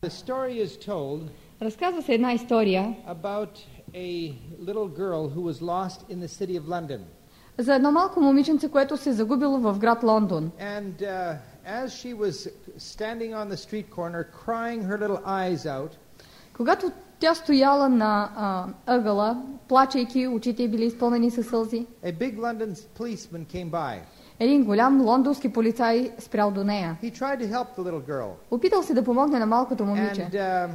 The story is told Разказва се една история about a little girl who was lost in the city of London. за едно малко момиченце, което се загубило в град Лондон. And as she was standing on the street corner crying her little eyes out, Когато тя стояла на ъгъла, плачейки, очите й били изпълнени със сълзи, a big London policeman came by. един голям лондонски полицай спрял до нея. He tried to help the little girl. Опитал се да помогне на малкото момиче. And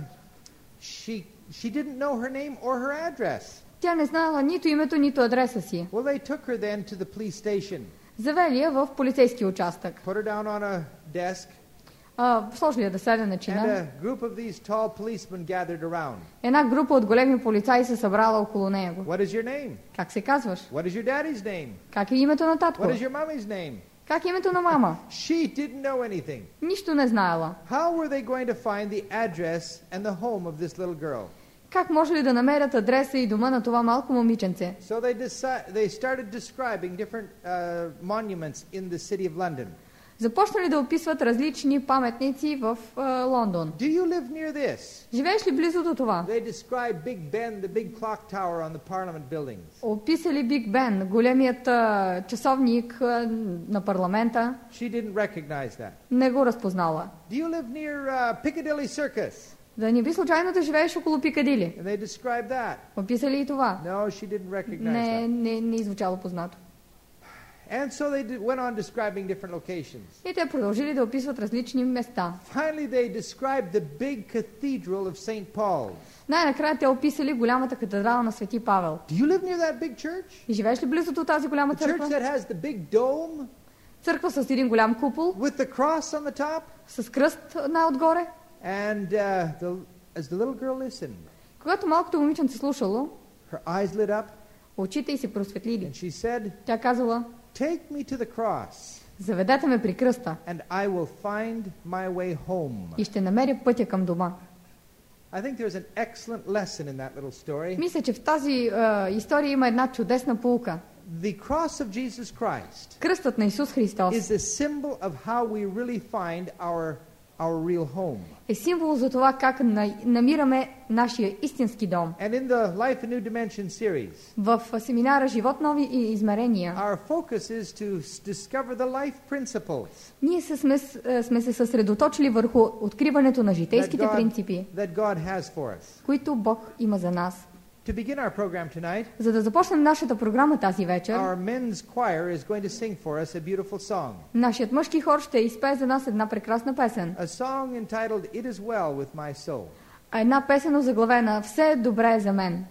she didn't know her name or her address. Тя не знаела нито името, нито адреса си. Well, they took her then to the police station. Завели я в полицейски участък. Put her down on a desk. Сложили я да седе на And чина. a group of these tall policemen gathered around. Една група от големи полицаи се събрала около него. What is your name? Как се казваш? What is your daddy's name? Как е името на татко? What is your mommy's name? Как е името на мама? She didn't know anything. Нищо не знаела. How were they going to find the address and the home of this little girl? Как може ли да намерят адреса и дома на това малко момиченце? So they started describing different monuments in the city of London. Започнали да описват различни паметници в Лондон. Do you live near this? Живееш ли близо до това? They described Big Ben, the big clock tower on the Parliament buildings. Описали Биг Бен, големият часовник на парламента. She didn't recognize that. Не го разпознала. Do you live near Piccadilly Circus? Да не би случайно да живееш около Пикадили? And they described that. Описали и това? No, she didn't recognize that. Не звучало познато. And so they went on describing different locations. И те продължили да описват различни места. Finally, they described the big cathedral of St. Paul's. Най-накрая те описали голямата катедрала на Свети Павел. Do you live near that big church? И живееш ли близо до тази голяма The church църква? that has the big dome Църква с един голям купол, with the cross on the top? с кръст най-отгоре. And as the little girl listened, Когато малкото момиченце слушало, her eyes lit up очите й се просветлили. and she said, Тя казала: "Take me to the cross заведете ме при кръста and I will find my way home." и ще намеря пътя към дома. I think there's an excellent lesson in that little story. Мисля, че в тази история има една чудесна поука. The cross of Jesus Christ Кръстът на Исус Христос is a symbol of how we really find our real home. е символ за това как намираме нашия истински дом. And in the Life in New Dimension series, В семинара Живот нови измерения our focus is to discover the life principles ние сме се съсредоточили върху откриването на житейските принципи, that God has for us. които Бог има за нас. To begin our program tonight, За да започнем нашата програма тази вечер, our men's choir is going to sing for us a beautiful song. нашият мъжки хор ще изпее за нас една прекрасна песен. A song entitled It is Well with My Soul. Една песен озаглавена "Все е добре за мен".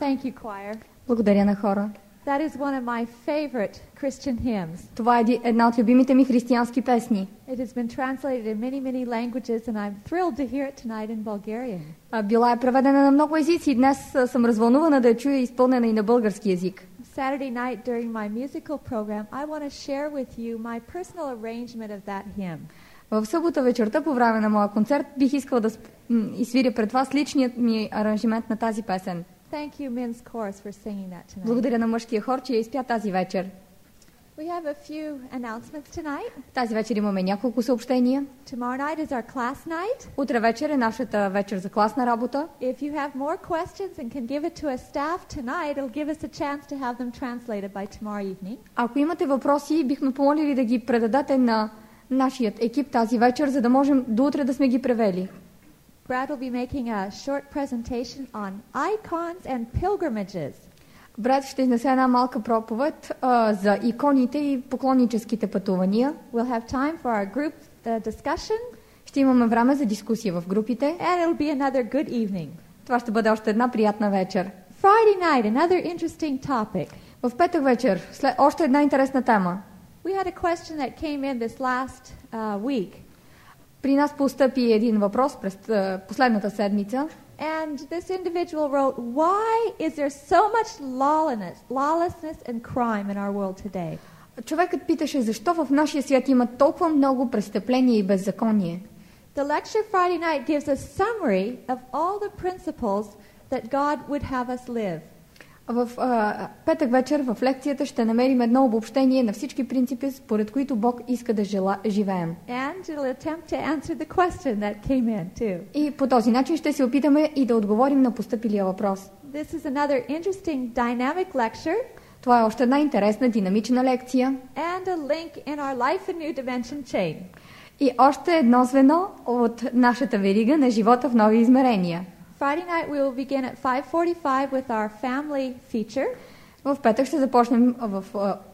Thank you, choir. Благодаря на хора. That is one of my favorite Christian hymns. Това е една от любимите ми християнски песни. It has been translated in many, many languages, and I'm thrilled to hear it tonight in Bulgarian. Била е преведена на много езици и днес съм развълнувана да я чуя изпълнена и на български език. Saturday night during my musical program, I want to share with you my personal arrangement of that hymn. В събота вечерта по време на моя концерт бих искала да изсвиря пред вас личният ми аранжимент на тази песен. Thank you, men's chorus, for singing that tonight. Благодаря на мъжкия хор, че я изпя тази вечер. We have a few announcements tonight. Тази вечер имаме няколко съобщения. Tomorrow night is our class night. Утре вечер е нашата вечер за класна работа. If you have more questions and can give it to a staff tonight, it'll give us a chance to have them translated by tomorrow evening. Ако имате въпроси, бихме помолили да ги предадете на нашият екип тази вечер, за да можем до утре да сме ги превели. Brad will be making a short presentation on icons and pilgrimages. Брат ще изнесе една малка проповед за иконите и поклонническите пътувания. We'll have time for our group discussion. Ще имаме време за дискусия в групите. And it'll be another good evening. Това ще бъде още една приятна вечер. Friday night, another interesting topic. В петък вечер, още една интересна тема. We had a question that came in this last week. При нас постъпи един въпрос през последната седмица. And this individual wrote, why is there so much lawlessness and crime in our world today? Човекът питаше защо в нашия свят има толкова много престъпления и беззаконие. The lecture Friday night gives a summary of all the principles that God would have us live. В петък вечер в лекцията ще намерим едно обобщение на всички принципи, според които Бог иска да живеем. And it'll attempt to answer the question that came in too. И по този начин ще се опитаме и да отговорим на постъпилия въпрос. This is another interesting dynamic lecture. Това е още една интересна динамична лекция. And a link in our life and new dimension chain. И още едно звено от нашата верига на живота в нови измерения. Friday night we will begin at 5:45 with our family feature. В петък ще започнем в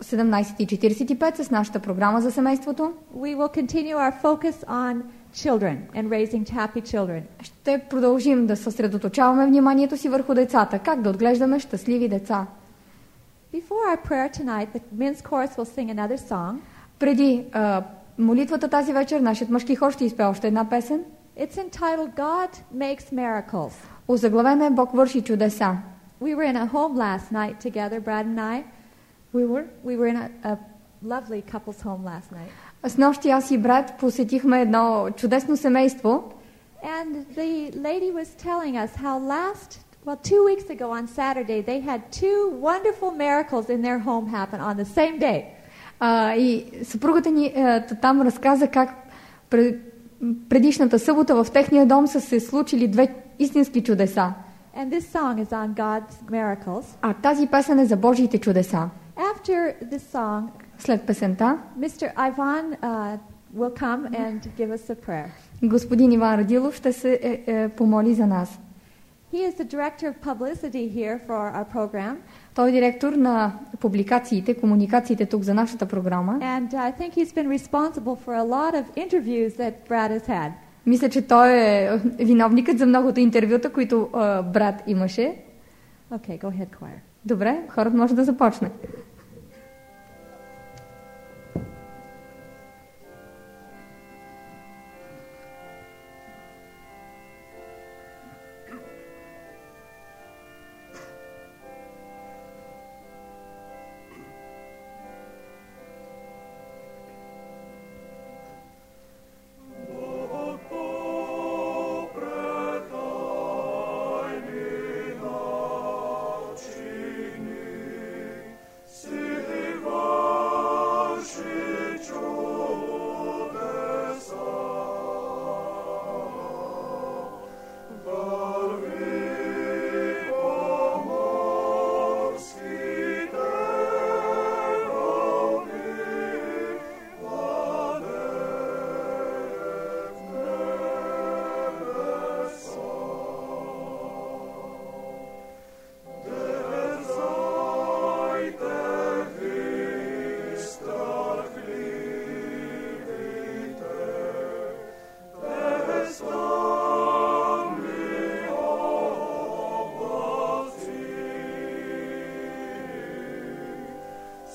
17:45 с нашата програма за семейството. We will continue our focus on children and raising happy children. Ще продължим да съсредоточаваме вниманието си върху децата, как да отглеждаме щастливи деца. Before our prayer tonight, the men's chorus will sing another song. Преди молитвата тази вечер, нашият мъжки хор ще изпее още една песен. It's entitled God Makes Miracles. Озаглавена е Бог върши чудеса. We were in a home last night together, Brad and I. We were in a lovely couple's home last night. С нощи аз и брат посетихме едно чудесно семейство. And the lady was telling us how 2 weeks ago on Saturday they had 2 wonderful miracles in their home happen on the same day. И съпругата ни там разказа как предишната събота в техния дом са се случили 2 истински чудеса. And this song is on God's miracles. А тази песен е за Божиите чудеса. After this song, след песента, Mr. Ivan will come and give us a prayer. Господин Иван Радилов ще се помоли за нас. He is the director of publicity here for our program. Той е директор на публикациите, комуникациите тук за нашата програма. And I think he's been responsible for a lot of interviews that Brad has had. Мисля, че той е виновникът за многото интервюта, които брат имаше. Okay, go ahead, choir. Добре, хорът може да започне. Sing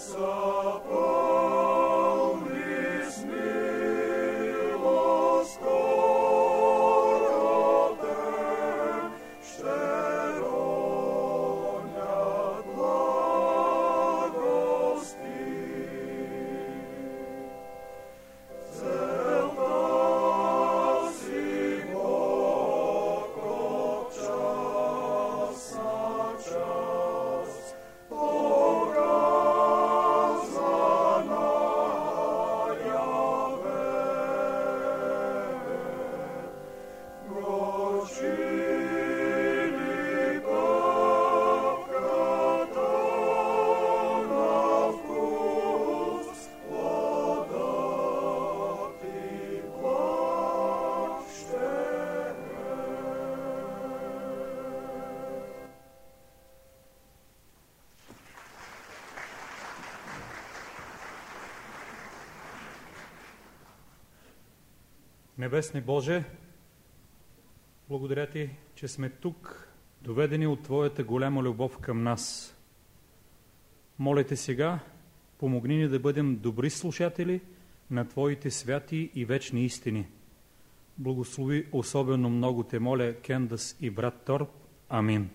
Небесни Боже, благодаря Ти, че сме тук, доведени от Твоята голяма любов към нас. Моля Те сега, помогни ни да бъдем добри слушатели на Твоите святи и вечни истини. Благослови особено много Те моля Кендас и брат Торп. Амин.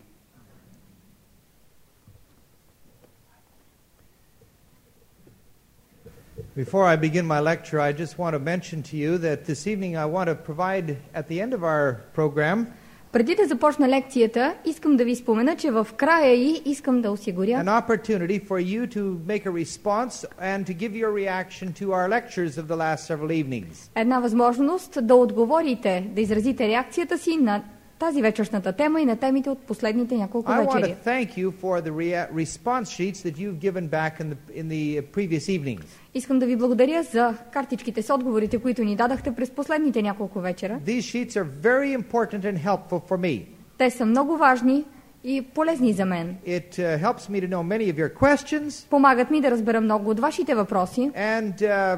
Before I begin my lecture, I just want to mention to you that this evening I want to provide, at the end of our program, Преди да започна лекцията, искам да ви спомена, че в края й искам да осигуря an opportunity for you to make a response and to give your reaction to our lectures of the last several evenings. една възможност да отговорите, да изразите реакцията си на тази вечершната тема и на темите от последните няколко I want вечери. to thank you for the response sheets that you've given back in the previous evenings. Искам да ви благодаря за картичките с отговорите, които ни дадахте през последните няколко вечера. These sheets are very important and helpful for me. Те са много важни и полезни за мен. It helps me to know many of your questions. Помагат ми да разбера много от вашите въпроси. And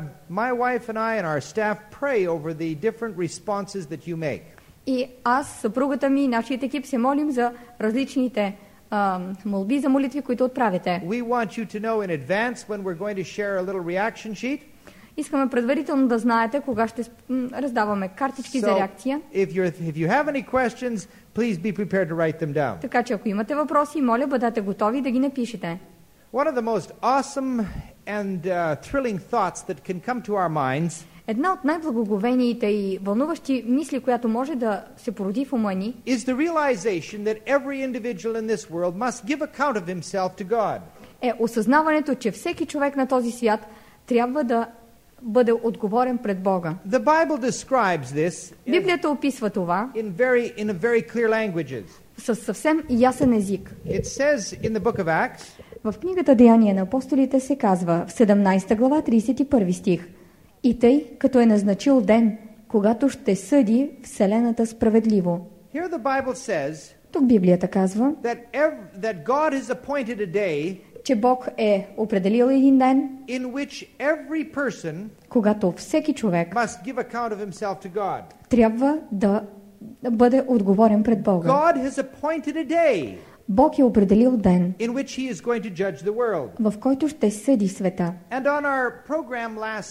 my wife and I and our staff pray over the different responses that you make. И аз, съпругата ми и нашият екип се молим за различните молби, за молитви, които отправите. We want you to know in advance when we're going to share a little reaction sheet. Искаме предварително да знаете кога ще раздаваме картички за реакция. If you have any questions, please be prepared to write them down. Така че ако имате въпроси, моля бъдете готови да ги напишете. One of the most awesome and thrilling thoughts that can come to our minds Една от най-благоговените и вълнуващи мисли, която може да се породи в ума ни, is the realization that every individual in this world must give account of himself to God. е осъзнаването, че всеки човек на този свят трябва да бъде отговорен пред Бога. The Bible describes this Библията описва това in a very clear languages. със съвсем ясен език. It says in the book of Acts, В книгата Деяния на апостолите се казва в 17 глава 31 стих: И тъй, като е назначил ден, когато ще съди вселената справедливо. here the Bible says Тук Библията казва, that God has appointed a day че Бог е определил един ден, in which every person когато всеки човек must give account of himself to God. трябва да бъде отговорен пред Бога. God has appointed a day Бог е определил ден, in which he is going to judge the world. в който ще съди света. And on our program last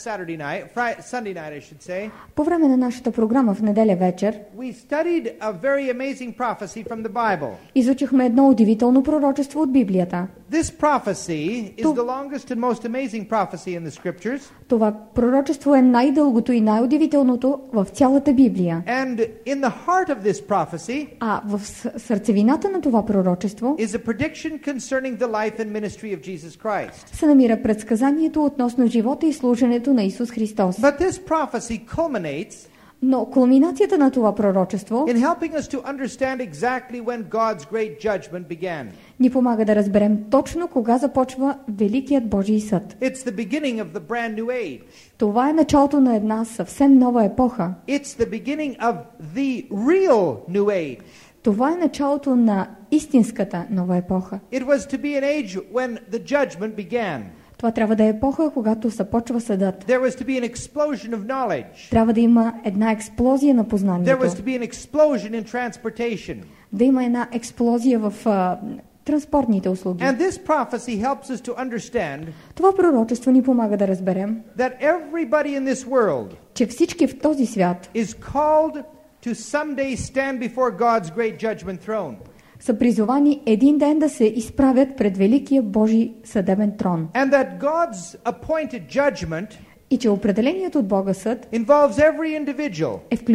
Sunday night, I should say, По време на нашата програма в неделя вечер we studied a very amazing prophecy from the Bible. изучихме едно удивително пророчество от Библията. This prophecy is the longest and most amazing prophecy in the scriptures. Това пророчество е най-дългото и най-удивителното в цялата Библия. And in the heart of this prophecy А в сърцевината на това пророчество is a prediction concerning the life and ministry of Jesus Christ. се намира предсказанието относно живота и служенето на Исус Христос. But this prophecy culminates Но кулминацията на това пророчество in helping us to understand exactly when God's great judgment began. ни помага да разберем точно кога започва Великият Божий съд. It's the beginning of the brand new age. Това е началото на една съвсем нова епоха. It's the beginning of the real new age. Това е началото на истинската нова епоха. It was to be an age when the judgment began. Това трябва да е епоха, когато започва съдът. There was to be an explosion of knowledge. Трябва да има една експлозия на There познанието. was to be an explosion in transportation. Да има една експлозия в транспортните услуги. And this prophecy helps us to understand Това пророчество ни помага да разберем, that everybody in this world че всички в този свят is called to someday stand before God's great judgment throne. са призовани един ден да се изправят пред великия Божий съдебен трон. And that God's appointed judgment И че определението от Бога съд involves every individual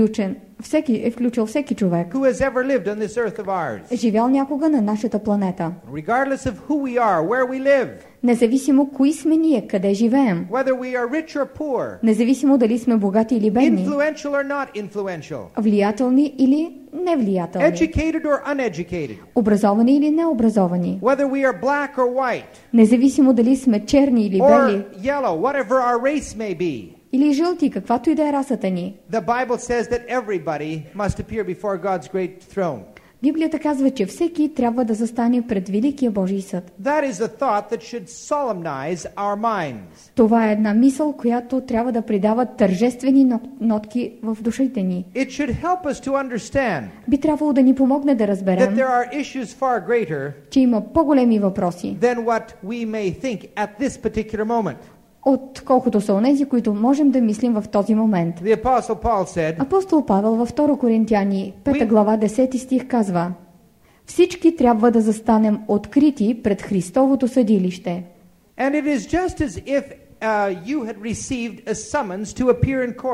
е включил всеки човек, who has ever lived on this earth of ours, живял някога на нашата планета. regardless of who we are, where we live, Независимо кои сме ние, къде живеем, whether we are rich or poor, независимо дали сме богати или бедни, influential or not influential, влиятелни или невлиятелни, educated or uneducated, образовани или необразовани, whether we are black or white, независимо дали сме черни или or бели, yellow, whatever our race may be. или жълти, каквато и да е расата ни. The Bible says that everybody must appear before God's great throne. Библията казва, че всеки трябва да застане пред великия Божий съд. That is a thought that should solemnize our minds. Това е една мисъл, която трябва да придава тържествени нотки в душите ни. It should help us to understand Би трябвало да ни помогне да that разберем, there are issues far greater че има по-големи въпроси, than what we may think at this particular moment. отколкото са онези, които можем да мислим в този момент. The Apostle Paul said, Апостол Павел във 2 Коринтияни 5 глава 10 стих казва: всички трябва да застанем открити пред Христовото съдилище. and it is just as if you had received a summons to appear in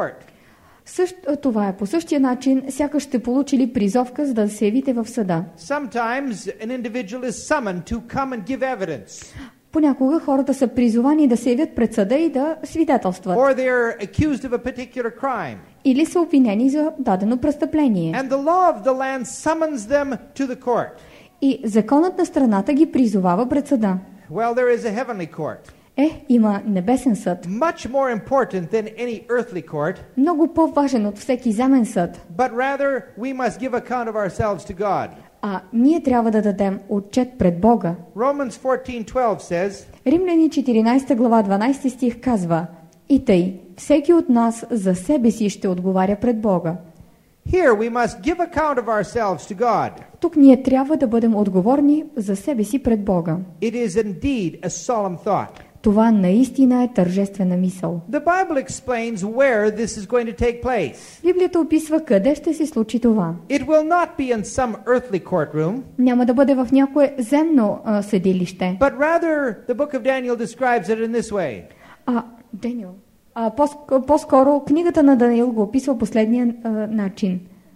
court. Това е по същия начин, сякаш сте получили призовка, за да се явите в съда. Sometimes an individual is summoned to come and give evidence, Понякога хората са призовани да се явят пред съда и да свидетелстват. or they are accused of a particular crime. Или са обвинени за дадено престъпление. And the law of the land summons them to the court. И законът на страната ги призовава пред съда. Well, there is a heavenly court, Има небесен съд, much more important than any earthly court, много по-важен от всеки земен съд. but rather we must give account of ourselves to God. А ние трябва да дадем отчет пред Бога. Romans 14:12 says, Римляни 14 глава 12 стих казва: и тъй, всеки от нас за себе си ще отговаря пред Бога. here we must give account of ourselves to God. Тук ние трябва да бъдем отговорни за себе си пред Бога. It is indeed a solemn thought. Това наистина е тържествена мисъл. The Bible explains where this is going to take place. Библията описва къде ще се случи това. It will not be in some earthly courtroom, Няма да бъде в някое земно съдилище. but rather the book of Daniel describes it in this way. Даниел. По-скоро книгата на Даниил го описва последния начин.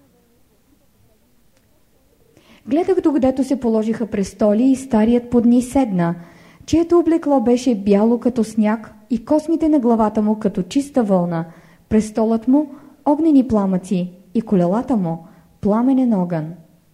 Гледах докъдето се положиха престоли и старият под ни седна, чието облекло беше бяло като сняг и космите на главата му като чиста вълна, престолът му огнени пламъци и колелата му пламенен огън.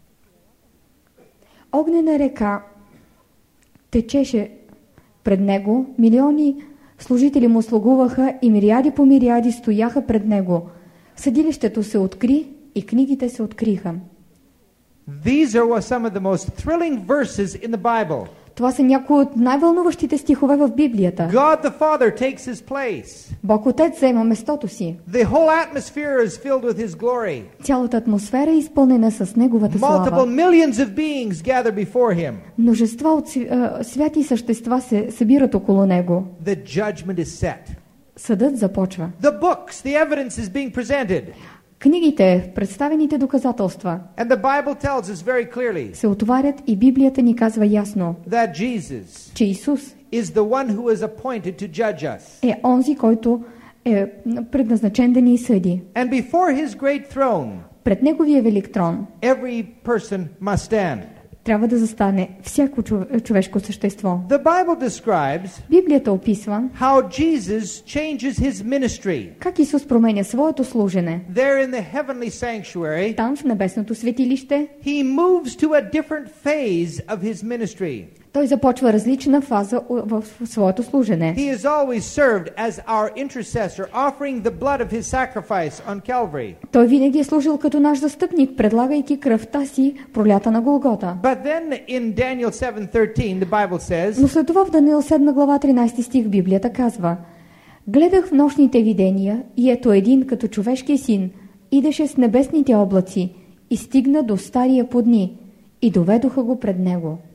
Огнена река течеше пред него, милиони служители му слугуваха и мириади по мириади стояха пред него. Съдилището се откри и книгите се откриха. These are some of the most thrilling verses in the Bible. Това са някои от най-вълнуващите стихове в Библията. God the Father takes his place. Бог Отец заема местото си. The whole atmosphere is filled with his glory. Цялата атмосфера е изпълнена с Неговата Multiple слава. millions of beings gather before him. Множества от святи същества се събират около Него. The judgment is set. Съдът започва. The books, the evidence is being presented. Книгите, представените доказателства And the Bible tells us very clearly се отварят и Библията ни казва ясно, that Jesus че Исус is the one who is appointed to judge us. е онзи, който е предназначен да ни съди. And before his great throne, Пред Неговия велик трон every person must stand. трябва да застане всяко човешко същество. The Bible describes Библията описва how Jesus changes his ministry. как Исус променя своето служене. There in the heavenly sanctuary, Там в небесното светилище he moves to a different phase of his ministry. той започва различна фаза в своето служене. He has always served as our intercessor, offering the blood of his sacrifice on Calvary. Той винаги е служил като наш застъпник, предлагайки кръвта си, пролята на Голгота. But then in Daniel 7:13, the Bible says, Но след това в Даниил 7 глава 13 стих Библията казва: гледах в нощните видения и ето един като човешкия син идеше с небесните облаци и стигна до стария подни и доведоха го пред него.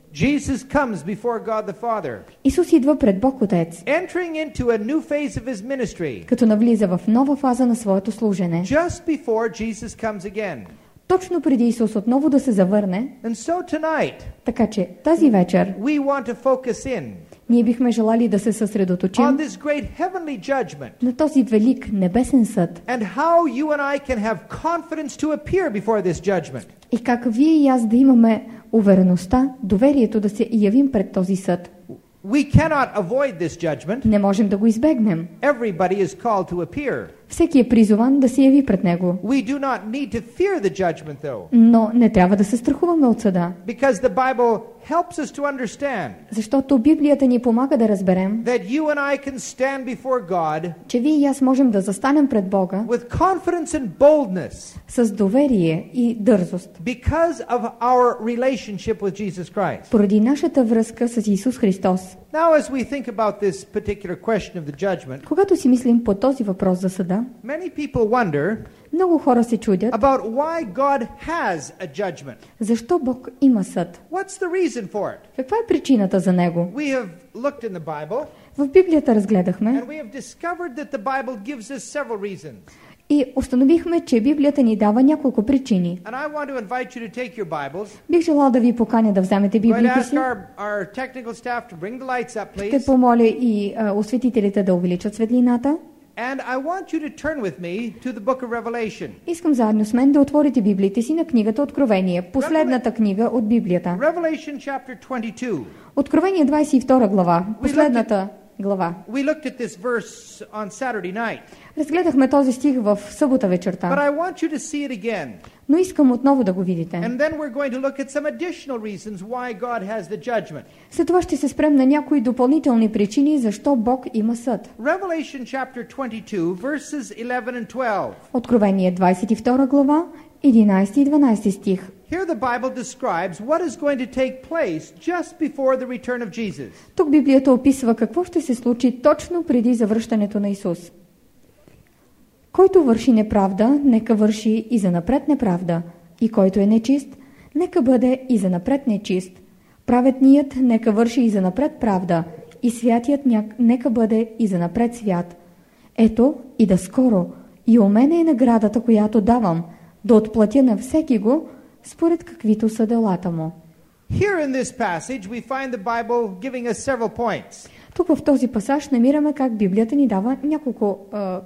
Jesus comes before God the Father, Исус идва пред Бог Отец, entering into a new phase of his ministry, като навлиза в нова фаза на своето служене. just before Jesus comes again. Точно преди Исус отново да се завърне, And so tonight, така че тази вечер we want to focus in ние бихме желали да се on съсредоточим this great heavenly judgment на този велик небесен съд and how you and I can have confidence to appear before this judgment. и как вие и аз да имаме увереността, доверието да се явим пред този съд. We cannot avoid this judgment. Не можем да го избегнем. Everybody is called to appear. Всеки е призован да се яви пред него. We do not need to fear the judgment, though, Но не трябва да се страхуваме от съда, because the Bible helps us to understand защото Библията ни помага да разберем, that you and I can stand before God че вие и аз можем да застанем пред Бога with confidence and boldness с доверие и дързост, because of our relationship with Jesus Christ. поради нашата връзка с Исус Христос. Now, as we think about this particular question of the judgment, Когато си мислим по този въпрос за съда, many people wonder много хора се чудят, about why God has a judgment. защо Бог има съд? What's the reason for it? Каква е причината за него? We have looked in the Bible, В Библията разгледахме and we have discovered that the Bible gives us several reasons. и установихме, че Библията ни дава няколко причини. And I want to invite you to take your Bibles. Бих желала да ви поканя да вземете I'm going to Библията ask си. our technical staff to bring the lights up, Ще please. помоля и осветителите да увеличат светлината. And I want you to turn with me to the book of Revelation. Искам заедно с мен да отворите Библиите си на книгата Откровение, последната книга от Библията. Revelation chapter 22. Откровение 22 глава, последната глава. We looked at this verse on Saturday night, Разгледахме този стих в събота but вечерта, I want you to see it again. но искам отново да го видите. And then we're going to look at some additional reasons why God has the judgment. След това ще се спрем на някои допълнителни причини, защо Бог има съд. Revelation chapter 22, verses 11 and 12. Откровение 22 глава, 11 и 12 стих. Here the Bible describes what is going to take place just before the return of Jesus. Тук Библията описва какво ще се случи точно преди завръщането на Исус. Който върши неправда, нека върши и занапред неправда. И който е нечист, нека бъде и занапред нечист. Праведният нека върши и занапред правда. И святият нека бъде и занапред свят. Ето, и да скоро, и у мене е наградата, която давам, да отплатя на всеки го, според каквито са делата му. Here in this passage we find the Bible giving us several points. Тук в този пасаж намираме как Библията ни дава няколко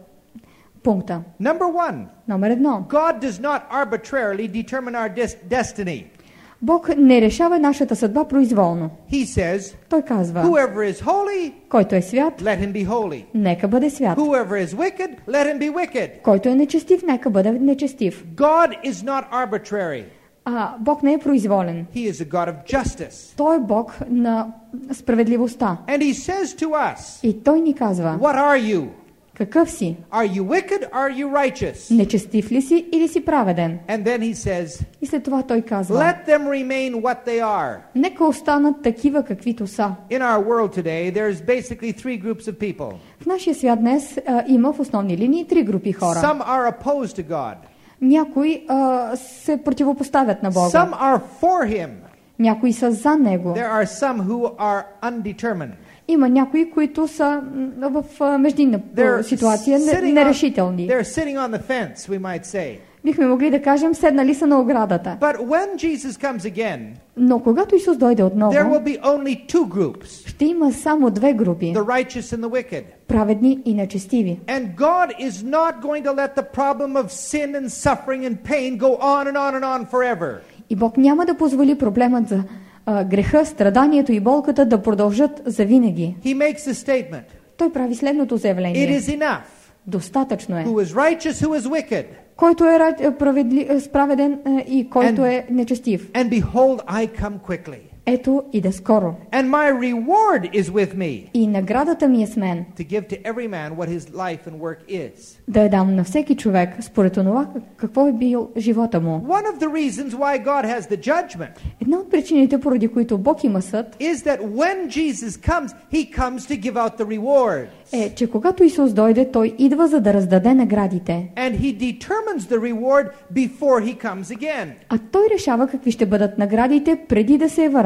пункта. Number 1, Номер 1. God does not arbitrarily determine our destiny. Бог не решава нашата съдба произволно. He says, Той казва, whoever is holy, който е свят, let him be holy. нека бъде свят. Whoever is wicked, let him be wicked. Който е нечестив, нека бъде нечестив. God is not arbitrary. Бог не е произволен. He is a God of justice. Той е Бог на справедливостта. And he says to us, И Той ни казва, what are you? какъв си? Are you wicked? Are you righteous? Нечестив ли си или си праведен? And then he says, И след това Той казва, let them remain what they are. нека останат такива каквито са. In our world today, there's basically three groups of people. В нашия свят днес има в основни линии три групи хора. Some are opposed to God. Някои се противопоставят на Бога. Some are for him. Някои са за Него. There are some who are undetermined. Има някои, които са в междинна ситуация, нерешителни. They're sitting on the fence, we might say. Бихме могли да кажем, седнали са на оградата. But when Jesus comes again, Но когато Исус дойде отново, there will be only two groups, ще има само две групи. the righteous and the wicked. Праведни и нечестиви. And God is not going to let the problem of sin and suffering and pain go on and on and on forever. И Бог няма да позволи проблемът за греха, страданието и болката да продължат завинаги. He makes a statement. Той прави следното заявление. It is enough. Достатъчно е. Who is righteous, who is wicked. Който е справеден и който е нечестив. And behold, I come quickly. Ето иде скоро. And my reward is with me. И наградата ми е с мен. To give to every man what his life and work is. Да я дам на всеки човек според това какво е бил живота му. One of the reasons why God has the judgment Една от причините, поради които Бог има съд, is that when Jesus comes, he comes to give out the rewards. е, че когато Исус дойде, Той идва за да раздаде наградите. And he determines the reward before he comes again. А Той решава какви ще бъдат наградите преди да се върне.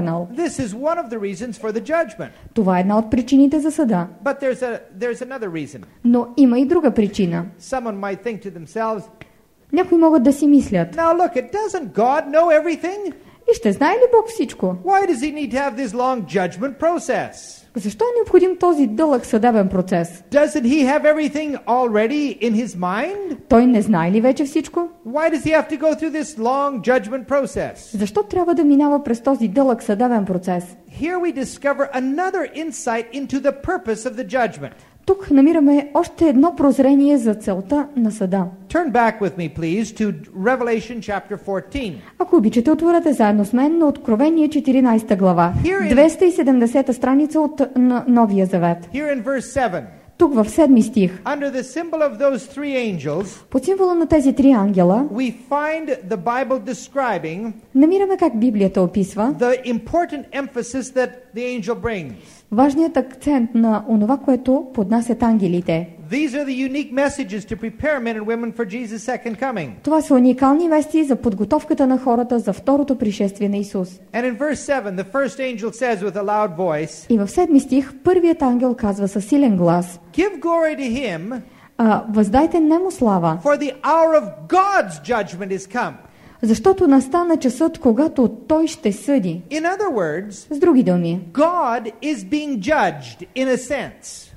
върнал. This is one of the reasons for the judgment. Това е една от причините за съда. But there's another reason. Но има и друга причина. Someone might think to themselves, Някои могат да си мислят: now look, doesn't God know everything? вижте, знае ли Бог всичко? Why does he need to have this long judgment process? Защо е необходим този дълъг съдебен процес? Doesn't he have everything already in his mind? Той не знае ли вече всичко? Why does he have to go through this long judgment process? Защо трябва да минава през този дълъг съдебен процес? Here we discover another insight into the purpose of the judgment. Тук намираме още едно прозрение за целта на съда. Turn back with me, please, to Revelation chapter 14. Ако обичате, отворете заедно с мен на Откровение 14 глава, 270 страница от Новия Завет. Here in verse 7. Тук в 7 стих, Under the symbol of those three angels, под символа на тези три ангела, we find the Bible describing намираме как Библията описва the important emphasis that the angel brings. важният акцент на онова, което поднасят ангелите. These are the unique messages to prepare men and women for Jesus' second coming. Това са уникални вести за подготовката на хората за второто пришествие на Исус. And in verse 7, the first angel says with a loud voice, И в 7 стих първият ангел казва със силен глас: give glory to him, въздайте нему слава, for the hour of God's judgment is come. защото настана часът, когато той ще съди. In other words, С други думи, God is being judged in a sense.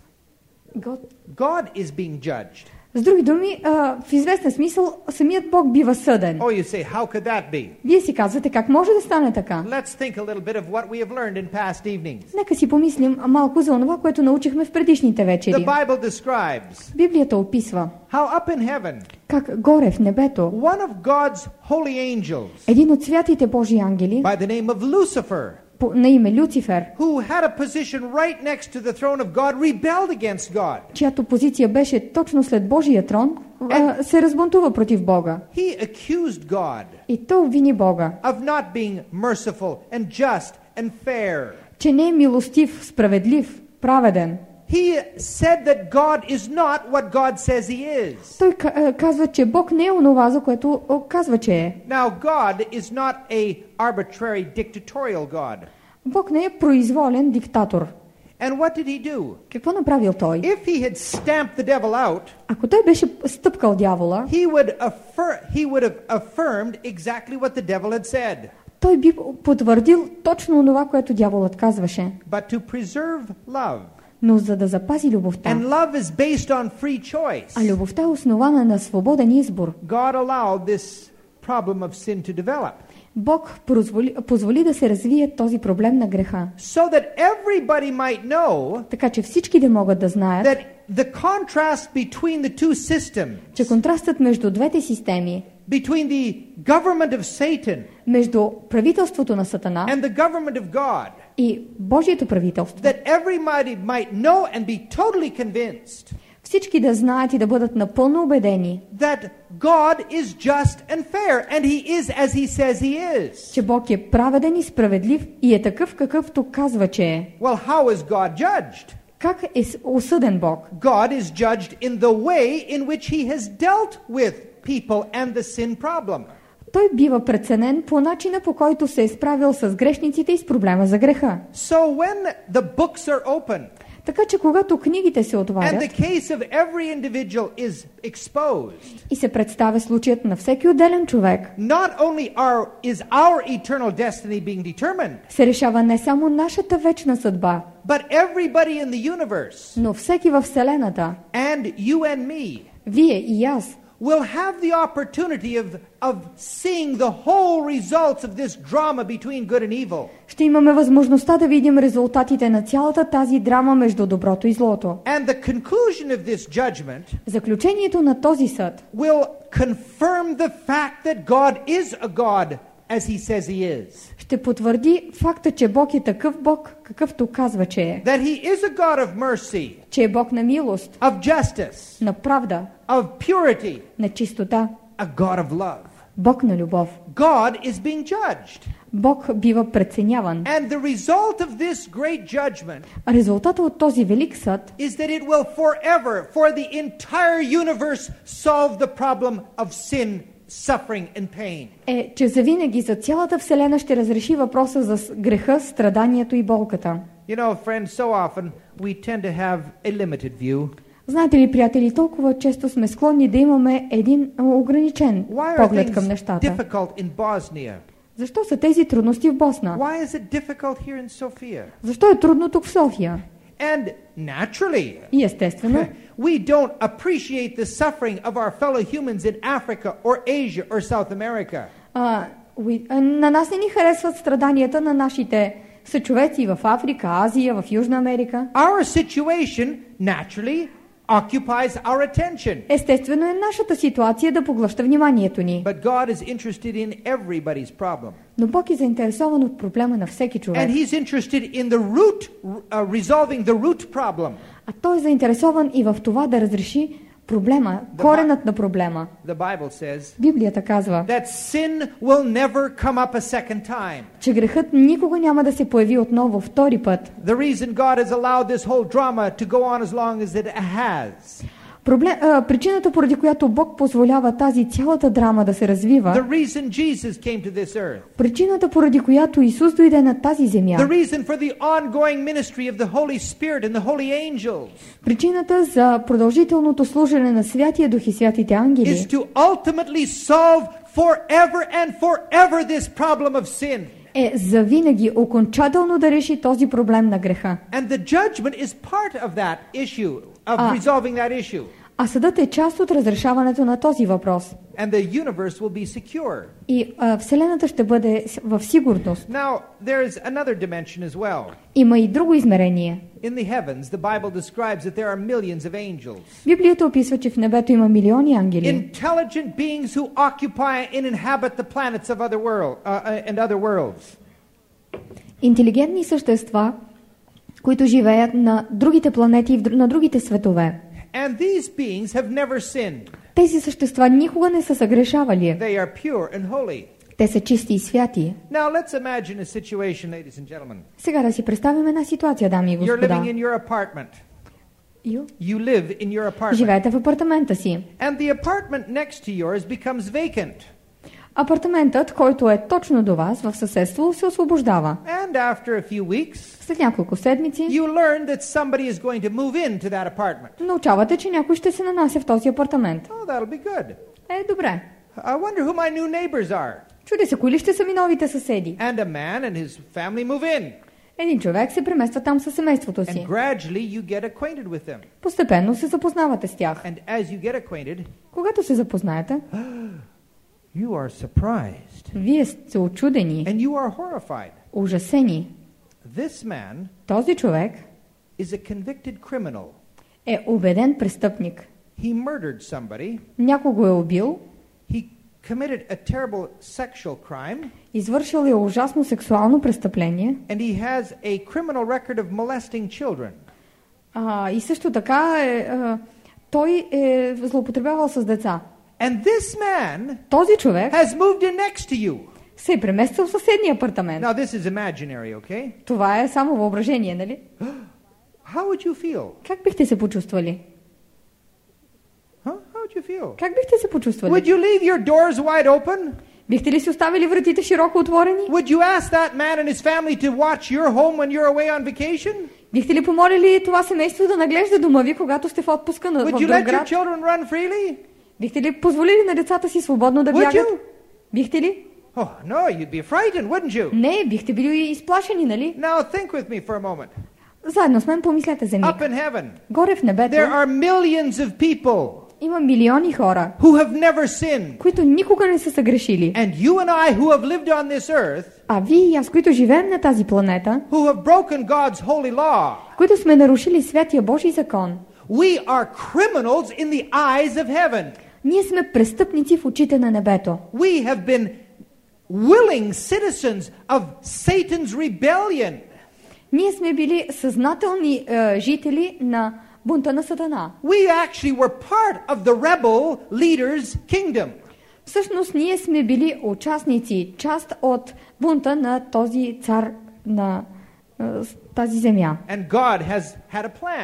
God is being judged. С други думи, в известен смисъл, самият Бог бива съден. Oh, you say, how could that be? Вие си казвате, как може да стане така? Let's think a little bit of what we have learned in past evenings. Нека си помислим малко за това, което научихме в предишните вечери. The Bible describes Библията описва how up in heaven, как горе в небето one of God's holy angels, един от святите Божи ангели, by the name of Lucifer, на име Люцифер, who had a position right next to the throne of God, rebelled against God. чиято позиция беше точно след Божия трон, се разбунтува против Бога. He accused God И той обвини Бога, of not being merciful and just and fair. че не е милостив, справедлив, праведен. He said that God is not what God says he is. Той казва, че Бог не е онова, за което казва, че е. Now God is not a arbitrary dictatorial God. Бог не е произволен диктатор. And what did he do? Какво направил той? If he had stamped the devil out, Ако той беше стъпкал дявола, he would have affirmed exactly what the devil had said. той би потвърдил точно онова, което дяволът казваше. But to preserve love. Но за да запази любовта, And love is based on free choice. а любовта е основана на свободен избор, God allowed this problem of sin to develop. Бог позволи да се развие този проблем на греха. So that everybody might know Така че всички да могат да знаят, that the contrast between the two systems, че контрастът между двете системи, between the government of Satan между правителството на Сатана and the government of God, и Божието правителство, that everybody might know and be totally convinced всички да знаят и да бъдат напълно убедени, that God is just and fair, and he is as he says he is. че Бог е праведен и справедлив и е такъв, какъвто казва, че е. Well, how is God judged? Как е осъден Бог? God is judged in the way in which he has dealt with people and the sin problem. Той бива преценен по начина, по който се е справил с грешниците и с проблема за греха. So when the books are open, Така че когато книгите се and отварят the case of every individual is exposed, и се представя случаят на всеки отделен човек, not only is our eternal destiny being determined, се решава не само нашата вечна съдба, but everybody in the universe, но всеки във Вселената, and you and me, вие и аз, will have the opportunity of seeing the whole results of this drama between good and evil. ще имаме възможността да видим резултатите на цялата тази драма между доброто и злото. And the conclusion of this judgment Заключението на този съд will confirm the fact that God is a God as he says he is. ще потвърди факта, че Бог е такъв Бог, какъвто казва, че е. That he is a God of mercy, Че е Бог на милост, of justice, на правда, of purity, на чистота, a God of love. Бог на любов. God is being judged. Бог бива преценяван. And the result of this great judgment Резултатът от този велик съд is that it will forever, for the entire universe, solve the problem of sin suffering and pain. е, че завинаги за цялата Вселена ще разреши въпроса за греха, страданието и болката. You know, friends, so often we tend to have a limited view. Знаете ли, приятели, толкова често сме склонни да имаме един ограничен Why are поглед към things нещата. difficult in Bosnia? Защо са тези трудности в Босна? Why is it difficult here in Sofia? Защо е трудно тук в София? And naturally, И естествено, we don't appreciate the suffering of our fellow humans in Africa or Asia or South America. на нас не ни харесват страданията на нашите съчовеци в Африка, Азия, в Южна Америка. Our situation naturally occupies our attention. Естествено е нашата ситуация да поглъща вниманието ни. But God is interested in everybody's problem. Но Бог е заинтересован от проблема на всеки човек. And He's interested in the root, resolving the root problem. А Той е заинтересован и в това да разреши проблема, коренът на проблема. The Bible says Библията казва, that sin will never come up a second time. че грехът никога няма да се появи отново втори път. The reason God has allowed this whole drama to go on as long as it has. Причината, поради която Бог позволява тази цялата драма да се развива, The reason Jesus came to this earth. причината, поради която Исус дойде на тази земя, The reason for the ongoing ministry of the Holy Spirit and the holy angels причината за продължителното служене на Святия Дух и святите ангели is to ultimately solve forever and forever this problem of sin. е завинаги окончателно да реши този проблем на греха. And the judgment is part of that issue, of resolving that issue. А съдът е част от разрешаването на този въпрос. And the universe will be secure. И Вселената ще бъде в сигурност. Now, there is another dimension as well. Има и друго измерение. In the heavens, the Bible describes that there are millions of angels. Библията описва, че в небето има милиони ангели. Intelligent beings who occupy and inhabit the planets of other and other worlds. Интелигентни същества, които живеят на другите планети и на другите светове. And these beings have never sinned. Тези същества никога не са съгрешавали. They are pure and holy. Те са чисти и святи. Now let's imagine a situation, ladies and gentlemen. Сега да си представим една ситуация, дами и You're господа. living in your apartment. You live in your apartment. Живеете в апартамента си. And the apartment next to yours becomes vacant. Апартаментът, който е точно до вас в съседство, се освобождава. And after a few weeks, След няколко седмици you learn that somebody is going to move into that apartment. научавате, че някой ще се нанася в този апартамент. Oh, that'll be good. Добре. I wonder who my new neighbors are. Чуди се, кои ли ще са ми новите съседи? And a man and his family move in. Един човек се премества там със семейството And си. gradually you get acquainted with them. Постепенно се запознавате с тях. And as you get acquainted, Когато се запознаете, you are surprised. вие сте очудени, And you are horrified. ужасени. This man Този човек is a convicted criminal. е убеден престъпник. He murdered somebody. Някого е убил, He committed a terrible sexual crime. извършил е ужасно сексуално престъпление. And he has a criminal record of molesting children. И също така той е злоупотребявал с деца. And this man Този човек has moved in next to you. се е преместил в съседния апартамент. Now this is imaginary, okay? Това е само въображение, нали? How would you feel? Как бихте се почувствали? Huh? How would you feel? Как бихте се почувствали? Would you leave your doors wide open? Бихте ли си оставили вратите широко отворени? Would you ask that man and his family to watch your home when you're away on vacation? Бихте ли помолили това семейство да наглежда дома ви, когато сте в отпуска в Would друг you let your град? children run freely? Бихте ли позволили на децата си свободно да Would бягат? you? Бихте ли? Oh, no, you'd be frightened, wouldn't you? Не, бихте били изплашени, нали? Now think with me for a moment. Заедно с мен помислете за миг. Up in heaven, Горе в небето there are millions of people има милиони хора, who have never sinned. които никога не са съгрешили. And you and I who have lived on this earth, А вие и аз, които живеем на тази планета, who have broken God's holy law, които сме нарушили Святия Божий закон, we are criminals in the eyes of heaven. ние сме престъпници в очите на небето. We have been willing citizens of Satan's rebellion. Ние сме били съзнателни жители на бунта на Сатана. We actually were part of the rebel leader's kingdom. Всъщност ние сме били участници, част от бунта на този цар на тази земя. And God has had a plan.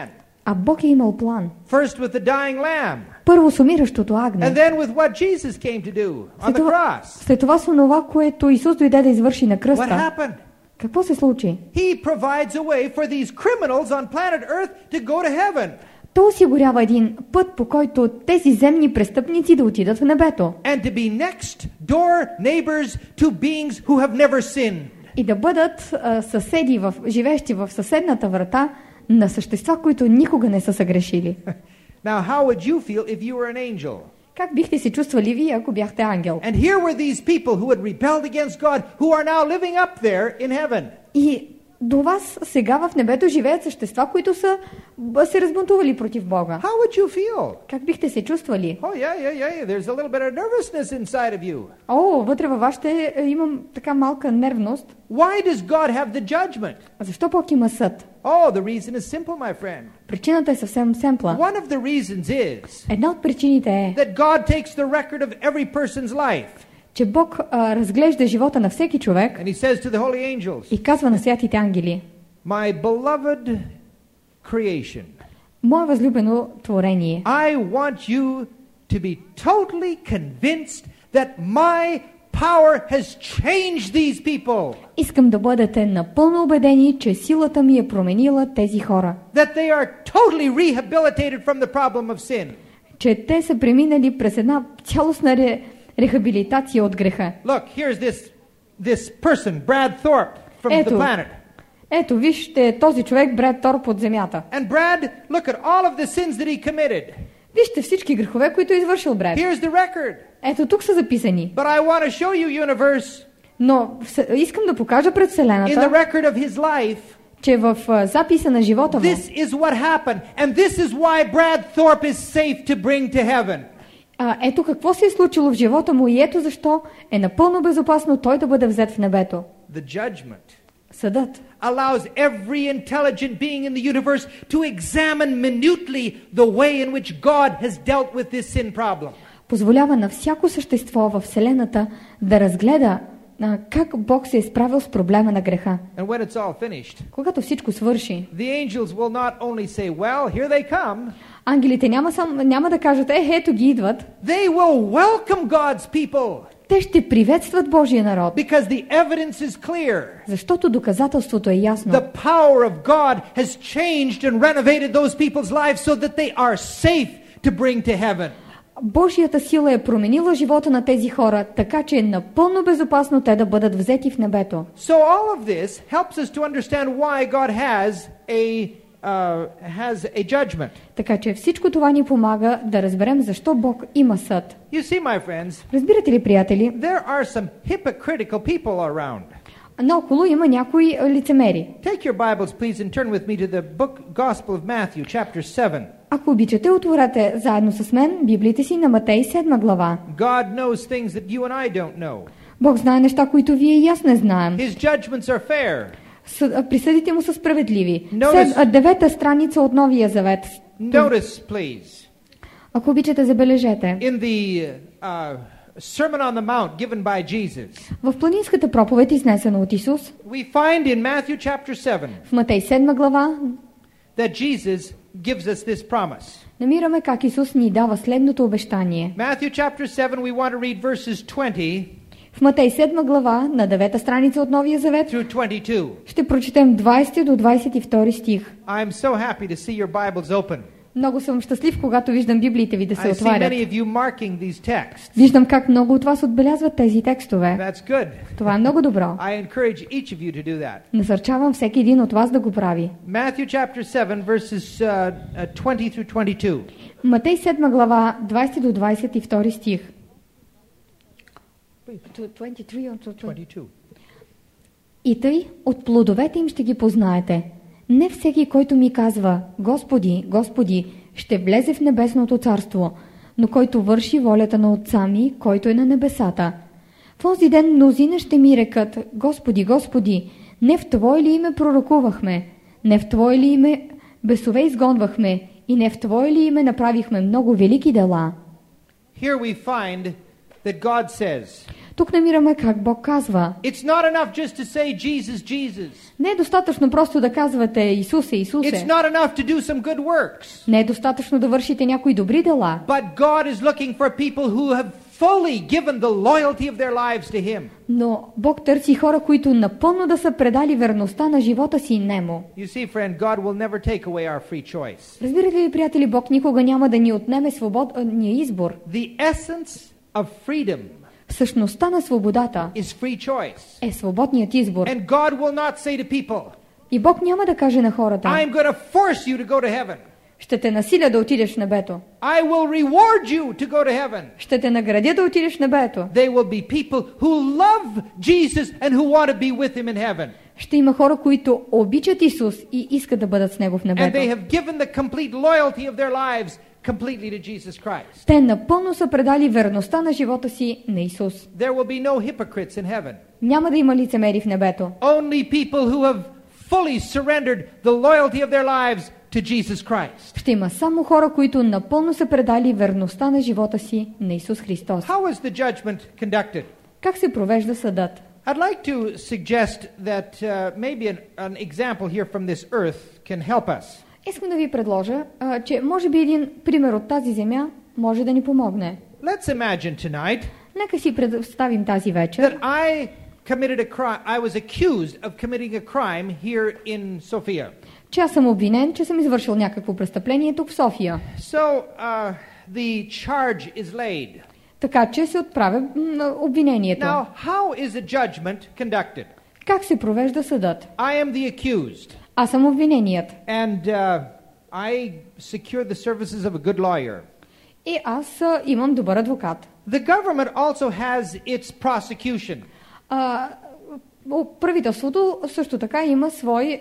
А Бог е имал план. First with the dying lamb, Първо с умиращото агне. and then with what Jesus came to do on the cross. След това с онова, което Исус дойде да извърши на What кръста. happened? Какво се случи? He provides a way for these criminals on planet Earth to go to heaven. Той осигурява един път, по който тези земни престъпници да отидат в небето. And to be next door neighbors to beings who have never sinned. И да бъдат съседи, живеещи в съседната врата на същества, които никога не са съгрешили. Now, how would you feel if you were an angel? Как бихте се чувствали вие, ако бяхте ангел? And here were these people who had rebelled against God, who are now living up there in heaven. И до вас сега в небето живеят същества, които са се разбунтували против Бога. How would you feel? Как бихте се чувствали? Oh, yeah. There's a little bit of nervousness inside of you. О, вътре във вас имам така малка нервност. Why does God have the judgment? А защо Бог има съд? Oh, the reason is simple, my friend. Причината е съвсем семпла. One of the reasons is Една от причините е, that God takes the record of every person's life. че Бог разглежда живота на всеки човек And he says to the holy angels, и казва на святите ангели: my beloved creation, Мое възлюбено творение, I want you to be totally convinced that my power has changed these people. искам да бъдете напълно убедени, че силата ми е променила тези хора. That they are totally rehabilitated from the problem of sin. Че те са преминали през една цялостна рехабилитация от греха. Look, here's this person, Brad Thorpe, from the planet. Ето, вижте този човек, Брад Торп от земята. And Brad, look at all of the sins that he committed. Вижте всички грехове, които е извършил Брад. Here's the record. Ето, тук са записани. But I want to show you, universe, Но искам да покажа пред in the Вселената, record of his life, че в записа на живота му, this is what happened. And this is why Brad Thorpe is safe to bring to heaven. ето какво се е случило в живота му и ето защо е напълно безопасно той да бъде взет в небето. The judgment Съдът allows every intelligent being in the universe to examine minutely the way in which God has dealt with this sin problem. позволява на всяко същество във Вселената да разгледа как Бог се е справил с проблема на греха. And when it's all finished, Когато всичко свърши, the angels will not only say, well, here they come. ангелите няма да кажат: ето ги идват. They will welcome God's people. Те ще приветстват Божия народ, Because the evidence is clear. защото доказателството е ясно. The power of God has changed and renovated those people's lives so that they are safe to bring to heaven. Божията сила е променила живота на тези хора, така че е напълно безопасно те да бъдат взети в небето. So all of this helps us to understand why God has a judgment. Така че всичко това ни помага да разберем защо Бог има съд. You see, my friends, Разбирате ли, приятели? there are some hypocritical people around. Наоколо има някои лицемери. Take your Bibles, please, and turn with me to the Gospel of Matthew, chapter 7. Ако обичате, отворете заедно с мен Библията си на Матей 7 глава. God knows things that you and I don't know. Бог знае неща, които вие и аз не знаем. His judgments are fair. Присъдите му са справедливи. Notice- 9-та страница от Новия завет. Notice, please, Ако обичате, забележете. in the Sermon on the Mount given by Jesus, В планинската проповед, изнесена от Исус, we find in Matthew chapter 7 в Матей 7 глава, that Jesus gives us this promise. намираме как Исус ни дава следното обещание. Matthew chapter 7, we want to read verses 20 В Матей 7 глава, на 9-та страница от Новия завет, through 22. ще прочетем 20 до 22 стих. I'm so happy to see your Bibles open. Много съм щастлив, когато виждам Библиите ви да се I see отварят. many of you marking these texts. Виждам как много от вас отбелязват тези текстове. That's good. Това е много добро. I encourage each of you to do that. Насърчавам всеки един от вас да го прави. Matthew chapter 7, verses 20 through 22. Матей 7 глава, 20 до 22 стих. 22. И тъй, от плодовете им ще ги познаете. Не всеки, който ми казва: Господи, Господи, ще влезе в небесното царство, но който върши волята на Отца ми, който е на небесата. В онзи ден мнозина ще ми рекат: Господи, Господи, не в Твое ли име пророкувахме, не в Твое ли име бесове изгонвахме и не в Твое ли име направихме много велики дела. Here we find that God says, Тук намираме как Бог казва. It's not enough just to say Jesus, Jesus. Не е достатъчно просто да казвате Исусе, It's Исусе. not enough to do some good works. Не е достатъчно да вършите някои добри дела. But God is looking for people who have fully given the loyalty of their lives to Him. Но Бог търси хора, които напълно да са предали верността на живота си Нему. You see, friend, God will never take away our free choice. Разбирате ли, приятели, Бог никога няма да ни отнеме свободния избор. The essence of freedom Същността на свободата is free choice. е свободният избор. And God will not say to people, И Бог няма да каже на хората: I'm going to force you to go to heaven. ще те насиля да отидеш в небето. I will reward you to go to heaven. Ще те наградя да отидеш в небето. They will be people who love Jesus and who want to be with Him in heaven. Ще има хора, които обичат Исус и искат да бъдат с Него в And they небето. have given the complete loyalty of their lives completely to Jesus Christ. Те напълно са предали верността на живота си на Исус. There will be no hypocrites in heaven. Няма да има лицемери в небето. Only people who have fully surrendered the loyalty of their lives to Jesus Christ. Ще има само хора, които напълно са предали верността на живота си на Исус Христос. How is the judgment conducted? Как се провежда съдът? I'd like to suggest that maybe an example here from this earth can help us. Искам да ви предложа, че може би един пример от тази земя може да ни помогне. Let's imagine tonight Нека си представим тази that вечер, I committed a crime. I was accused of committing a crime here in Sofia. че аз съм обвинен, че съм извършил някакво престъпление тук в София. So the charge is laid. Така че се отправя обвинението. Now, how is a judgment conducted? Как се провежда съдът? I am the accused, Аз съм обвиненият. and I secure the services of a good lawyer. И аз имам добър адвокат. The government also has its prosecution. Правителството също така има свой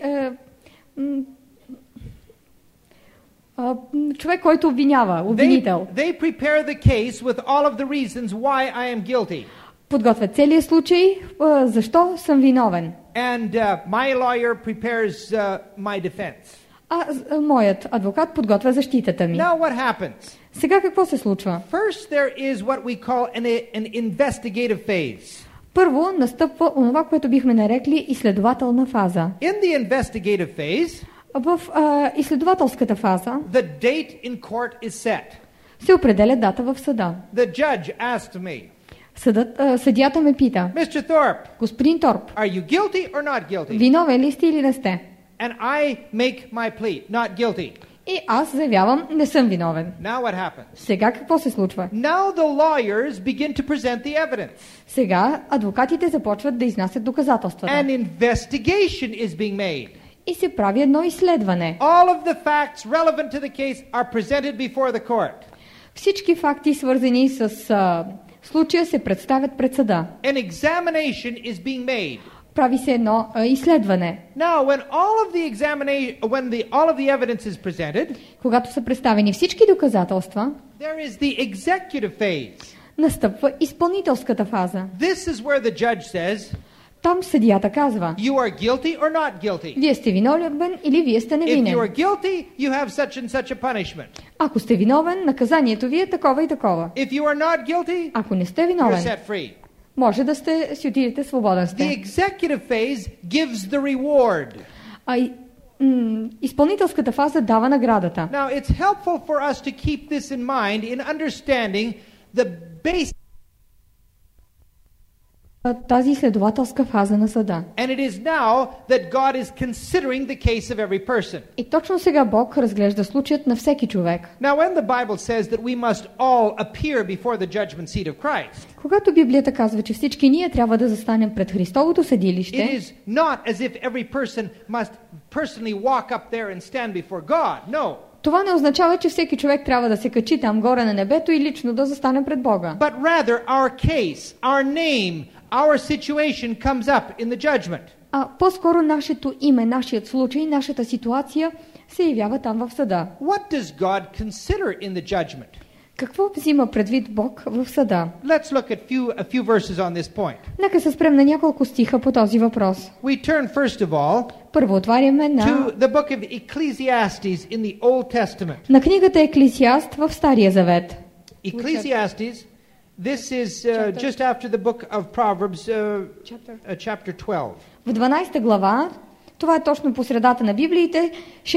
човек, който обвинява, обвинител. They prepare the case with all of the reasons why I am guilty. Подготвят целият случай, защо съм виновен. And my lawyer prepares my defense. Моят адвокат подготвя защитата ми. Now what happens? Сега какво се случва? First there is what we call an investigative phase. Първо настъпва онова, което бихме нарекли изследователна фаза. In the investigative phase, В изследователската фаза the date in court is set. се определя дата в съда. The judge asked me, Съдията ме пита: Mr. Thorpe, господин Торп, are you guilty or not guilty? виновен ли сте или не сте? And I make my plea, not guilty. И аз заявявам: не съм виновен. Now what happens? Сега какво се случва? Now the lawyers begin to present the evidence. Сега адвокатите започват да изнасят доказателствата. An investigation is being made. И се прави едно изследване. All of the facts relevant to the case are presented before the court. Всички факти, свързани с случая, се представят пред съда. An examination is being made. Прави се едно изследване. Now, when all of the evidence is presented, Когато са представени всички доказателства, there is the executive phase. настъпва изпълнителската фаза. This is where the judge says, Там съдията казва: you are guilty or not guilty. вие сте виновен или вие сте If невинен. you are guilty, you have such and such a punishment. Ако сте виновен, наказанието ви е такова и такова. If you are not guilty, Ако не сте you're виновен, set free. може да си отидете свободен The сте. executive phase gives the reward. Изпълнителската фаза дава наградата. Now, it's helpful for us to keep this in mind in understanding the basic. Тази изследователска фаза на съда. And it is now that God is considering the case of every person. И точно сега Бог разглежда случаят на всеки човек. Now, when the Bible says that we must all appear before the judgment seat of Christ, Когато Библията казва, че всички ние трябва да застанем пред Христовото it съдилище, is not as if every person must personally walk up there and stand before God. No. това не означава, че всеки човек трябва да се качи там горе на небето и лично да застане пред Бога. But rather, our case, our name, our situation comes up in the judgment. По-скоро нашето име, нашият случай, нашата ситуация се явява там в съда. What does God consider in the judgment? Какво взима предвид Бог в съда? Let's look at a few verses on this point. Нека се спрем на няколко стиха по този въпрос. We turn first of all Първо отваряме to the book of Ecclesiastes in the Old Testament. на книгата Еклесиаст в Стария завет. Ecclesiastes This is just after the book of Proverbs, chapter 12. В 12 глава, това е точно по средата на Библиите,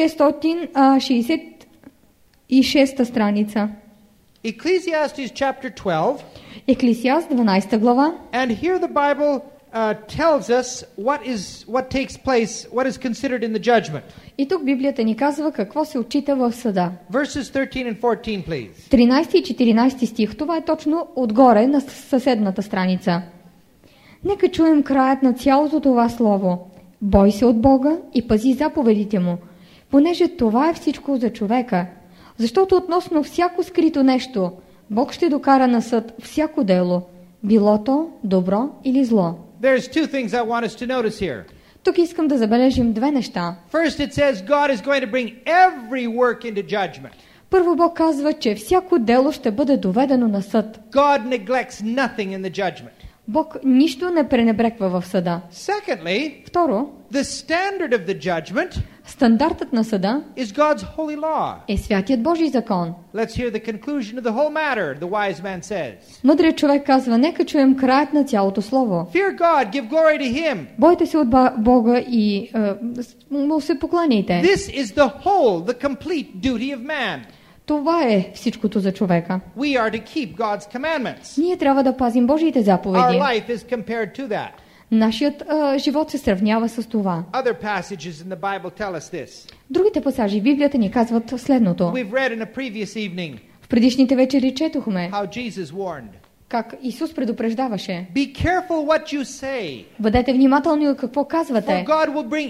666 страница. Ecclesiastes chapter 12. Еклесиаст, 12 глава. And here the Bible tells us what takes place, what is considered in the judgment. И тук Библията ни казва какво се отчита в съда. Verses 13 and 14, please. 13 и 14 стих. Това е точно отгоре на съседната страница. Нека чуем краят на цялото това слово. Бой се от Бога и пази заповедите му, понеже това е всичко за човека. Защото относно всяко скрито нещо, Бог ще докара на съд всяко дело, било то добро или зло. There's two things I want us to notice here. Тук искам да забележим две неща. First, it says God is going to bring every work into judgment. Първо Бог казва, че всяко дело ще бъде доведено на съд. God neglects nothing in the judgment. Бог нищо не пренебрегва в съда. Secondly, Второ, the standard of the judgment стандартът на съда is God's holy law. е святият Божий закон. Let's hear the conclusion of the whole matter, the wise man says. Мъдрият човек казва, нека чуем краят на цялото слово. Fear God, give glory to Him. Бойте се от Бога и му се покланяйте. This is the whole, the complete duty of man. Това е всичкото за човека. We are to keep God's commandments. Ние трябва да пазим Божиите Our заповеди. life is compared to that. Нашият живот се сравнява с това. Other passages in the Bible tell us this. Другите пасажи в Библията ни казват следното. We've read in a previous evening В предишните вечери четохме how Jesus warned. как Исус предупреждаваше. Be careful what you say. Бъдете внимателни какво For казвате, God will bring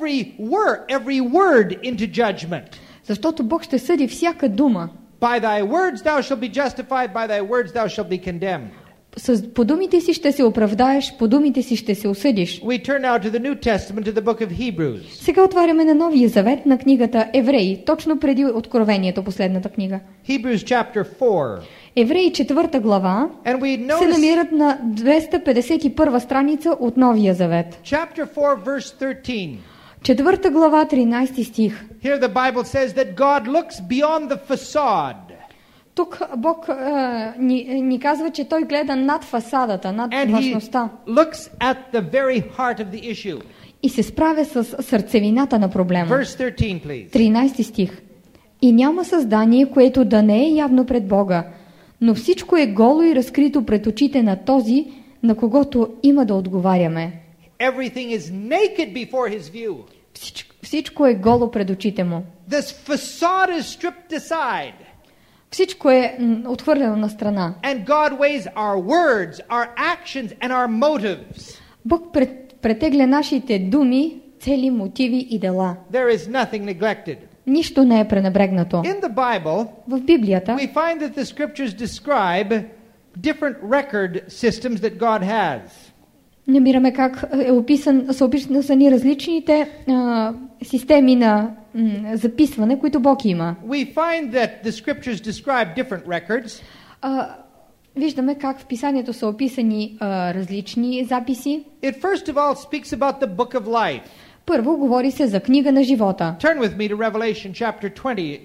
every word into judgment. защото Бог ще съди всяка дума. By thy words thou shalt be justified, by thy words thou shalt be condemned. По думите си ще се оправдаеш, по думите си ще се осъдиш. We turn now to the New Testament, to the book of Hebrews. Сега отваряме на Новия завет, на книгата Евреи, точно преди Откровението, последната книга. Hebrews chapter 4. Евреи 4 глава And we се notice намират на 251 страница от Новия завет. chapter 4 verse 13. 4 глава, 13 стих. Here the Bible says that God looks beyond the facade. Тук Бог ни казва, че Той гледа над фасадата, над And he външността looks at the very heart of the issue. и се справя с сърцевината на проблема. Verse 13, please. 13 стих. И няма създание, което да не е явно пред Бога, но всичко е голо и разкрито пред очите на този, на когото има да отговаряме. Everything is naked before his view. Всичко е голо пред очите му. This facade is stripped aside. Всичко е отхвърлено на страна. And God weighs our words, our actions and our motives. Бог претегля нашите думи, цели, мотиви и дела. There is nothing neglected. Нищо не е пренебрегнато. In the Bible, В Библията we find that the scriptures describe different record systems that God has. намираме как са описани различните системи на записване, които Бог има. We find that the scriptures describe different records. Виждаме как в Писанието са описани различни записи. It first of all speaks about the book of life. Първо говори се за книга на живота. Turn with me to Revelation chapter 20.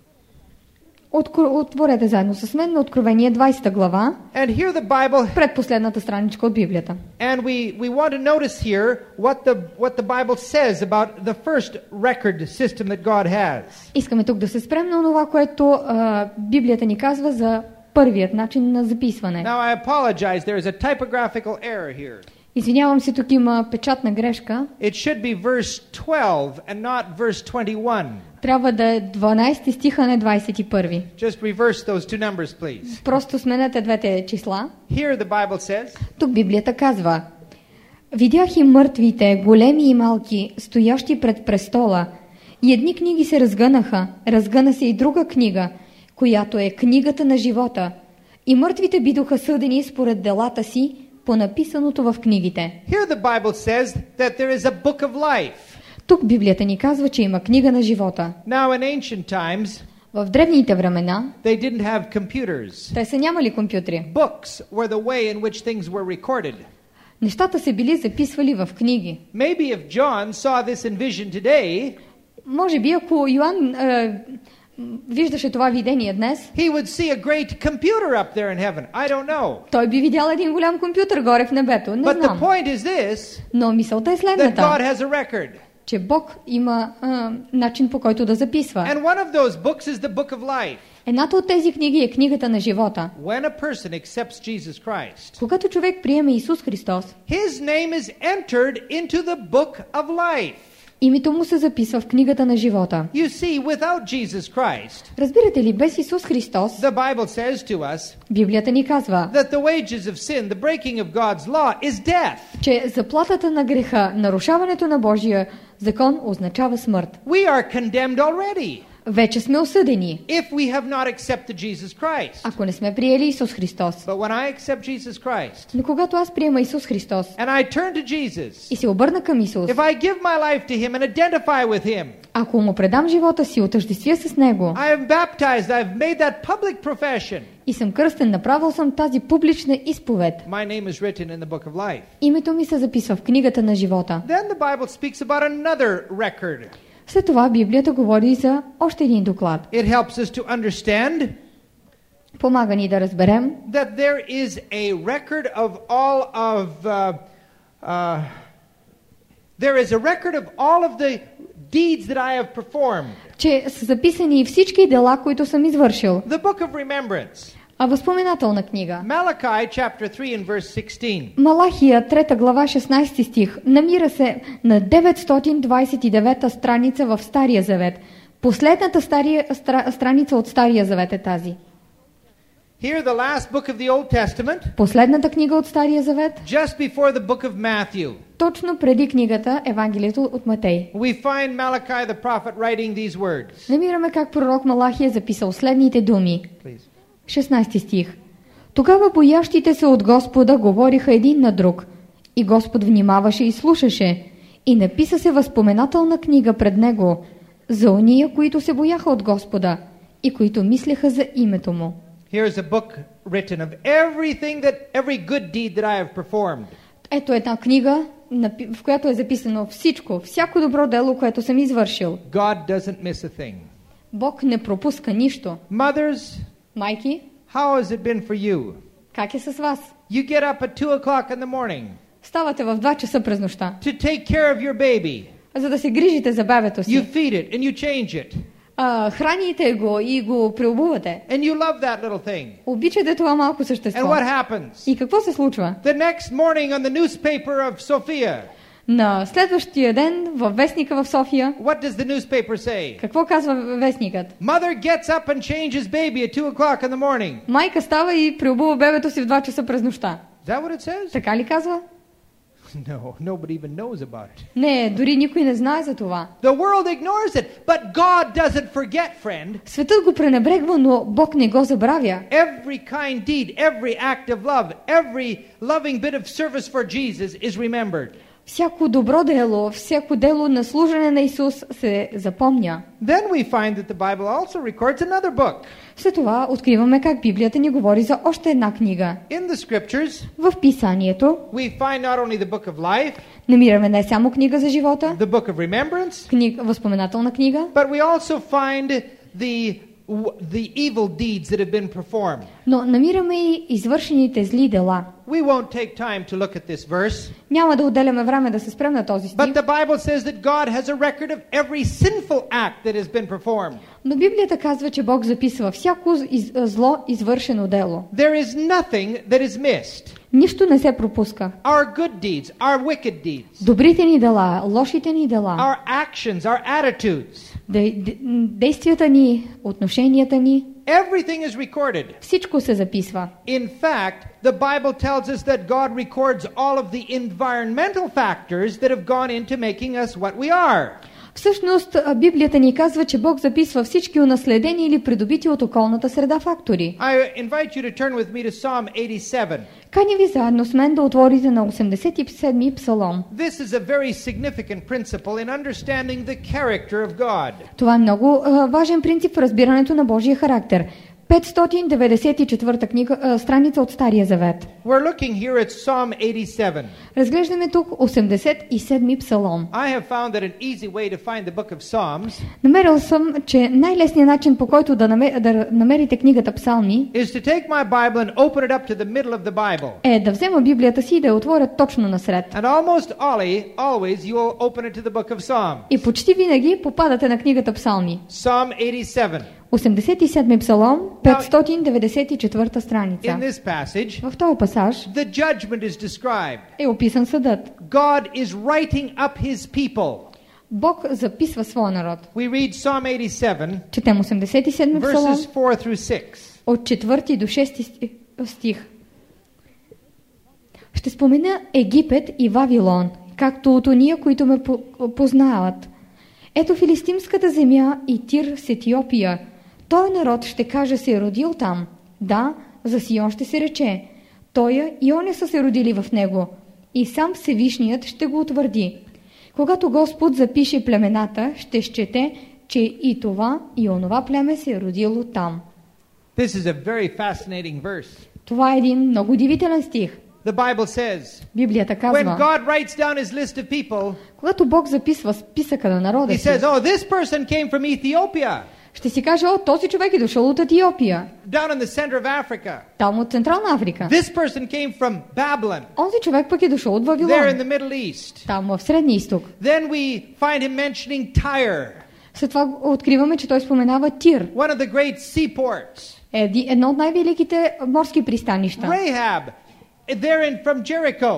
Отворете заедно с мен на Откровение 20 глава. And here the Bible, предпоследната страничка от Библията. And we want to notice here what the Bible says about the first record system that God has. Искаме тук да се спрем на това, което Библията ни казва за първият начин на записване. Now I apologize, there is a typographical error here. Извинявам се, тук има печатна грешка. It should be verse 12 and not verse 21. Трябва да е 12 стих, а не 21. Just reverse those two numbers, please. Просто сменете двете числа. Here the Bible says, тук Библията казва: видях и мъртвите, големи и малки, стоящи пред престола. И едни книги се разгънаха. Разгъна се и друга книга, която е книгата на живота. И мъртвите бидоха съдени според делата си, по написаното в книгите. Here the Bible says that there is a book of life. Тук Библията ни казва, че има книга на живота. Now in ancient times, в древните времена, they didn't have computers. те са нямали компютри. Books were the way in which things were recorded. Нещата се били записвали в книги. Maybe if John saw this in vision today, може би ако Йоан виждаше това видение днес, he would see a great computer up there in heaven. I don't know. той би видял един голям компютър горе в небето. Не But the знам. point is this, Но мисълта е that God следната, has a record. че Бог има начин, по който да записва. And one of those books is the book of life. Едната от тези книги е книгата на живота. When a person accepts Jesus Christ, Когато човек приеме Исус Христос, his name is entered into the book of life. името му се записва в книгата на живота. You see, without Jesus Christ, Разбирате ли, без Исус Христос, the Bible says to us Библията ни казва, that the wages of sin, the breaking of God's law, is death. че заплатата на греха, нарушаването на Божия закон означава смърт. We are condemned already Вече сме осъдени, if we have not accepted Jesus Christ. ако не сме приели Исус Христос. But when I accept Jesus Christ Но когато аз приема Исус Христос and I turn to Jesus, и се обърна към Исус, if I give my life to Him and identify with Him, ако му предам живота си, отъждествя с Него I am baptized, I've made that public profession, и съм кръстен, направил съм тази публична изповед, my name is written in the book of life. името ми се записва в книгата на живота. Then the Bible speaks about another record. След това Библията говори за още един доклад. It helps us to understand Помага ни да разберем, that there is a record of all of there is a record of all of the deeds that I have performed. че са записани всички дела, които съм извършил. The book of remembrance. А възпоменателна книга. Malachi chapter 3 and verse 16. Малахия, 3 глава, 16 стих, намира се на 929 страница в Стария Завет. Последната страница от Стария Завет е тази. Here the last book of the Old Testament, Последната книга от Стария Завет, just before the book of Matthew. точно преди книгата Евангелието от Матей. We find Malachi the prophet writing these words. Намираме как пророк Малахия записал следните думи. Please. 16 стих. Тогава боящите се от Господа говориха един на друг. И Господ внимаваше и слушаше. И написа се възпоменателна книга пред него за ония, които се бояха от Господа и които мислеха за името му. Here's a book written of every good deed that I have performed. Ето една книга, в която е записано всичко, всяко добро дело, което съм извършил. God doesn't miss a thing. Бог не пропуска нищо. Mothers, Майки, how has it been for you? как е с вас? You get up at 2 o'clock in the morning Ставате в 2 часа през нощта, to take care of your baby. за да се грижите за бебето You си. feed it and you change it. Храните го и го преобувате. And you love that little thing. Обичате това малко And същество. what happens? И какво се случва? The next morning on the newspaper of Sofia, На следващия ден във вестника в София, what does the newspaper say? какво казва вестникът? Mother gets up and changes baby at 2 o'clock in the morning. Майка става и преобува бебето си в 2 часа през нощта. Is that what it says? Така ли казва? No, nobody even knows about it. Не, дори никой не знае за това. The world ignores it, but God doesn't forget, friend. Светът го пренебрегва, но Бог не го забравя. Every kind deed, every act of love, every loving bit of service for Jesus is remembered. Всяко добро дело, всяко дело на служене на Исус се запомня. Then we find that the Bible also records another book. След това откриваме как Библията ни говори за още една книга. In the scriptures, В Писанието we find not only the book of life, намираме не само книга за живота, the book of remembrance, възпоменателна книга, but we also find the evil deeds that have been performed. но намираме и извършените зли дела. We won't take time to look at this verse, Няма да отделяме време да се спрем на този стих, but the Bible says that God has a record of every sinful act that has been performed. но Библията казва, че Бог записва всяко зло извършено дело. There is nothing that is missed. Нищо не се пропуска. Our good deeds, our wicked deeds, Добрите ни дела, лошите ни дела, our actions, our attitudes, действията ни, отношенията ни, everything is recorded. всичко се записва. In fact, the Bible tells us that God records all of the environmental factors that have gone into making us what we are. Всъщност, Библията ни казва, че Бог записва всички унаследени или придобити от околната среда фактори. I invite you to turn with me to Psalm 87. Каня ви заедно с мен да отворите на 87-ми псалом. This is a very significant principle in understanding the character of God. Това е много важен принцип в разбирането на Божия характер. 594 книга, страница от Стария Завет. We're looking here at Psalm 87. Разглеждаме тук 87-ми псалом. I have found that an easy way to find the book of Psalms Намерил съм, че най-лесният начин, по който да намерите книгата Псалми, is to take my Bible and open it up to the middle of the Bible. е да взема Библията си и да я отворя точно насред. And almost always you will open it to the book of Psalms. И почти винаги попадате на книгата Псалми. Psalm 87. 87-ми псалом, 594 страница. In this passage, В този пасаж the judgment is described. е описан съдът. God is writing up his people. Бог записва своя народ. We read Psalm 87, Четем 87-ми псалом verses 4 through 6. от 4 до 6 стих. Ще спомена Египет и Вавилон, както от ония, които ме познават. Ето филистимската земя и Тир с Етиопия. Той народ ще каже, се е родил там. Да, за Сион ще се рече. Тоя и оня са се родили в него. И сам Всевишният ще го утвърди. Когато Господ запише племената, ще счете, че и това и онова племе се е родило там. This is a very fascinating verse. Това е един много удивителен стих. The Bible says, Библията when казва, God writes down his list of people, когато Бог записва списъка на народа he си, says, oh, this person came from Ethiopia, ще си каже, о, този човек е дошъл от Етиопия, down in the center of Africa. там от Централна Африка. This person came from Babylon, Онзи човек пък е дошъл от there in Вавилон, the Middle East. там в Средния изток. Then we find him mentioning Tyre, След това откриваме, че той споменава Тир, one of the great seaports. едно от най-великите морски пристанища. Rahab, they're from Jericho.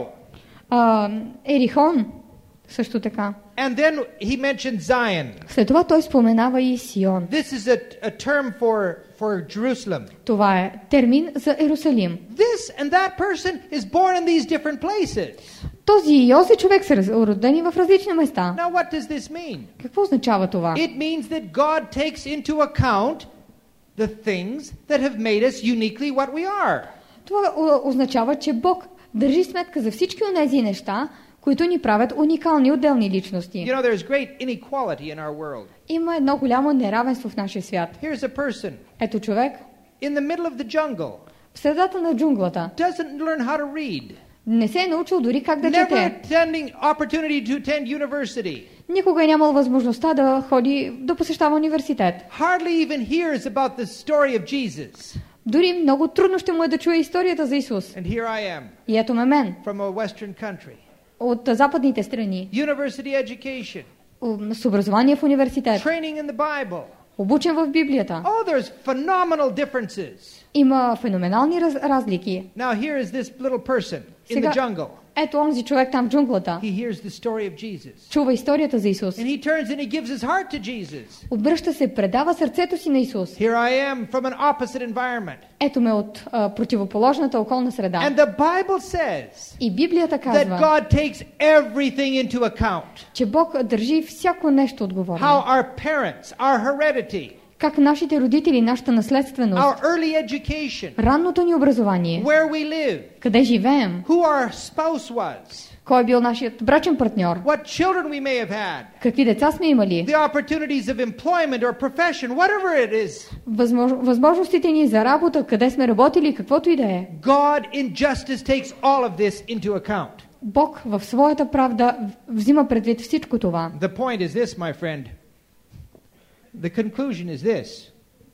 Ерихон, също така. And then he mentioned Zion. След това той споменава и Сион. This is a term for Jerusalem. Това е термин за Ерусалим. This and that person is born in these different places. Този и онзи човек са родени в различни места. Now what does this mean? Какво означава това? It means that God takes into account the things that have made us uniquely what we are. Това означава, че Бог държи сметка за всички онези неща, които ни правят уникални отделни личности. You know, there's great inequality in our world. Има едно голямо неравенство в нашия свят. Here's a person Ето човек in the middle of the jungle, в средата на джунглата. doesn't learn how to read, Не се е научил дори как да never чете. attending opportunity to attend university, Никога е нямал възможността да ходи, да посещава университет. hardly even hears about the story of Jesus. Дори много трудно ще му е да чуе историята за Исус. And here I am И ето ме мен, from a Western country. от западните страни, University education, с образование в университет, training in the Bible. обучен в Библията. Oh, there's phenomenal differences. Има феноменални разлики. Now here is this little person in the Сега, jungle. ето онзи човек там в джунглата. He hears the story of Jesus. Чува историята за Исус. And he turns and he gives his heart to Jesus. Обръща се, предава сърцето си на Исус. Here I am from an opposite environment. Ето ме от противоположната околна среда. And the Bible says И Библията that казва, God takes everything into account. че Бог държи всяко нещо отговорно. How our parents, our heredity, Как нашите родители, нашата наследственост, our early education, ранното ни образование, where we live, къде живеем, who our spouse was, кой е бил нашият брачен партньор, what children we may have had, какви деца сме имали, the opportunities of employment or profession, whatever it is. възможностите ни за работа, къде сме работили, каквото и да е. God in justice takes all of this into account. Бог в своята правда взима предвид всичко това. The point is this, my friend. The conclusion is this.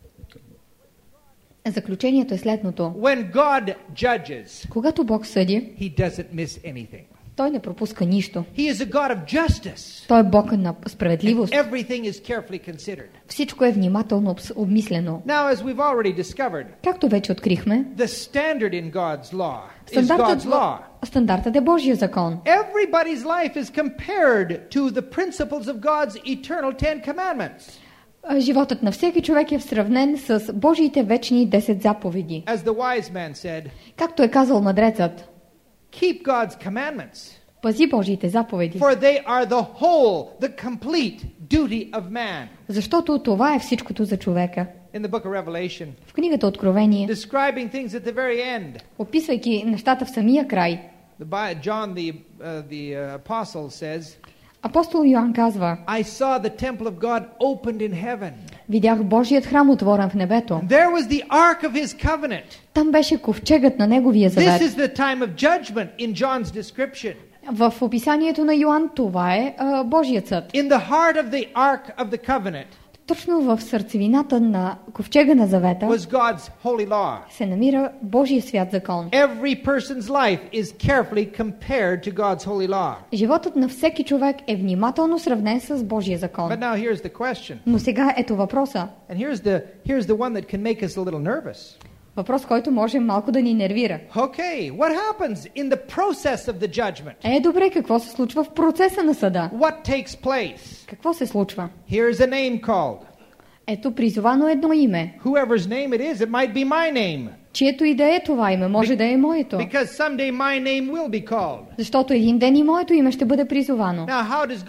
Заключението е следното. When God judges, Когато Бог съди, he doesn't miss anything. Той не пропуска нищо. He is a God of justice. Той е Бог на справедливост. Everything is carefully considered. Всичко е внимателно обмислено. Now, as we've already discovered, Както вече открихме, the standard in God's law is God's law. Стандартът е Божия закон. Everybody's life is compared to the principles of God's eternal 10 commandments. Животът на всеки човек е сравнен с Божиите вечни 10 заповеди. As the wise man said, Както е казал мъдрецът, keep God's commandments, пази Божиите заповеди, for they are the whole, the complete duty of man. защото това е всичкото за човека. In the book of Revelation, В книгата Откровение, describing things at the very end, описвайки нещата в самия край, John the apostle says, апостол Йоан казва, I saw the temple of God opened in heaven. Видях Божият храм отворен в небето. There was the ark of his covenant. Там беше ковчегът на неговия This завет. is the time of judgment in John's description. В описанието на Йоан това е Божият съд. In the heart of the ark of the covenant Точно в сърцевината на ковчега на завета was God's holy law. се намира Божия свят закон. Every person's life is carefully compared to God's holy law. Животът на всеки човек е внимателно сравнен с Божия закон. But now here's the question. Но сега ето въпроса. And here's the one that can make us a little nervous. Въпрос, който може малко да ни нервира. Okay, what happens in the process of the judgment? Добре, какво се случва в процеса на съда? What takes place? Какво се случва? Here's a name called. Ето призовано едно име. Whoever's name it is, it might be my name. Чието и да е това име, може да е моето. Because someday my name will be called. Защото един ден и моето име ще бъде призовано. Now,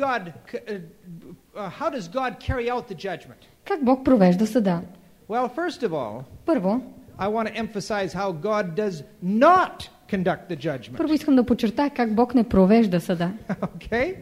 how does God carry out the judgment? Как Бог провежда съда? Well, first of all, Първо, I want to emphasize how God does not conduct the judgment. Първо искам да подчертая как Бог не провежда съда. Okay?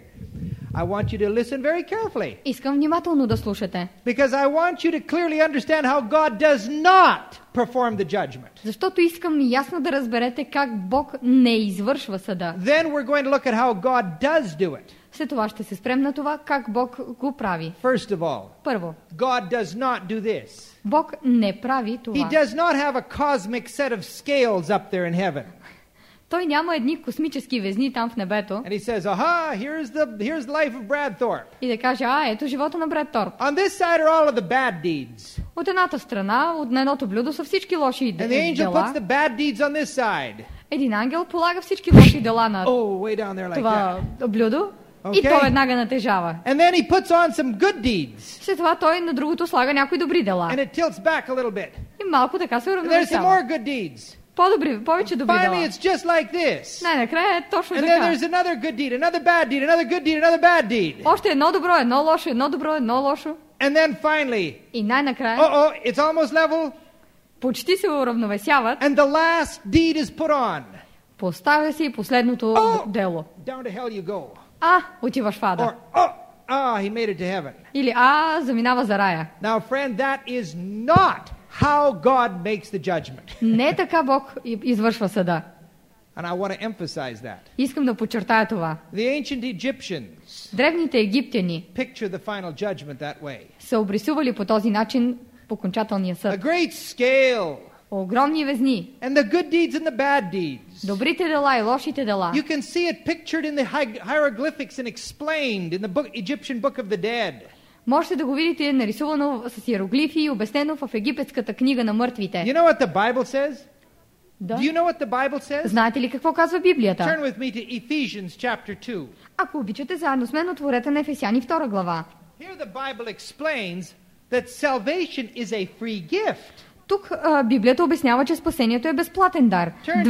I want you to listen very carefully. Искам внимателно да слушате. Because I want you to clearly understand how God does not perform the judgment. Защото искам ясно да разберете как Бог не извършва съда. Then we're going to look at how God does do it. След това ще се спрем на това как Бог го прави. First of all, Първо, God does not do this. Бог не прави He това. does not have a cosmic set of scales up there in heaven. Той няма едни космически везни там в небето And he says, aha, here's the life of Brad Thorpe. и да каже, ето живота на Бред Торп. On this side are all of the bad deeds. От едната страна, от едното блюдо са всички лоши And the angel puts дела. the bad deeds on this side. Един ангел полага всички лоши дела на Oh, way down there like това блюдо и Okay. то веднага натежава. that. And then he puts on some good deeds. След това той на другото слага някои добри дела. And it tilts back a little bit. И малко така се And there's some уравновесява. more good deeds. Повече добри Finally, дела. it's just like this. Най-накрая е точно And then така. there's another good deed, another bad deed, another good deed, another bad deed. Още едно добро, едно лошо, едно добро, едно лошо. And then finally, И най-накрая it's almost level. почти се уравновесяват. And the last deed is put on. Поставя се и последното дело. Down to hell you go. Отиваш в ада. Or, he made it to heaven. Или заминава за рая. Now, friend, that is not how God makes the judgment. Не е така Бог извършва съда. And I want to emphasize that. Искам да подчертая това. The ancient Egyptians Древните египтяни picture the final judgment that way. са обрисували по този начин окончателния A съд. great scale. Огромни везни. And the good deeds and the bad deeds. Добрите дела и лошите дела. You can see it pictured in the hieroglyphics and explained in the Egyptian Book of the Dead. Можете да го видите нарисувано с иероглифи и обяснено в египетската книга на мъртвите. You know what the Bible says? Да. Do you know what the Bible says? Знаете ли какво казва Библията? Turn with me to Ephesians chapter 2. Ако обичате, заедно с мен отворете на Ефесяни 2 глава. Here the Bible explains that salvation is a free gift. Тук Библията обяснява, че спасението е безплатен дар. Turn-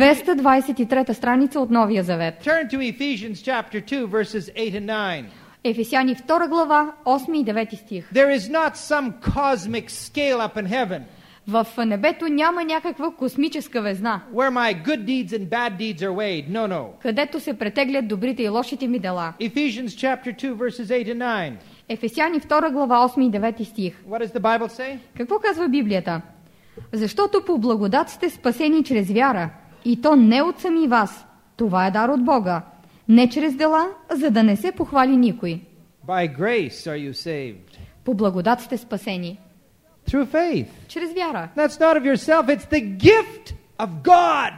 223 страница от Новия завет. Turn to Ephesians chapter 2 verses 8 and 9. Ефесяни 2 глава, 8 и 9 стих. There is not some cosmic scale up in heaven В небето няма някаква космическа везна, where my good deeds and bad deeds are weighed. No, no. където се претеглят добрите и лошите ми дела. Ephesians chapter 2 verses 8 and 9. Ефесяни 2 глава, 8 и 9 стих. What does the Bible say? Какво казва Библията? Защото по благодат сте спасени чрез вяра, и то не от сами вас. Това е дар от Бога. Не чрез дела, за да не се похвали никой. By grace are you saved. По благодат сте спасени. Through faith. Чрез вяра. That's not of yourself, it's the gift of God.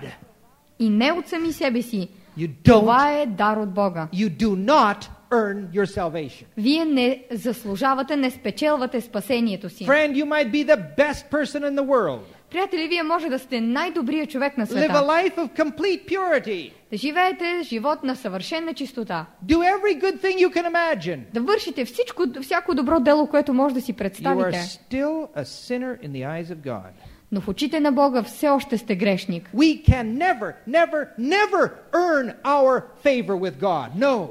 И не от сами себе си. You Това don't, е дар от Бога. you do not earn your salvation. Вие не заслужавате, не спечелвате спасението си. Friend, you might be the best person in the world. Приятели, вие може да сте най-добрият човек на Live a света. life of complete purity. Да живеете живот на съвършена чистота. Do every good thing you can imagine. Да вършите всяко добро дело, което може да си You are представите. still a sinner in the eyes of God. Но в очите на Бога все още сте грешник. We can never earn our favor with God. No.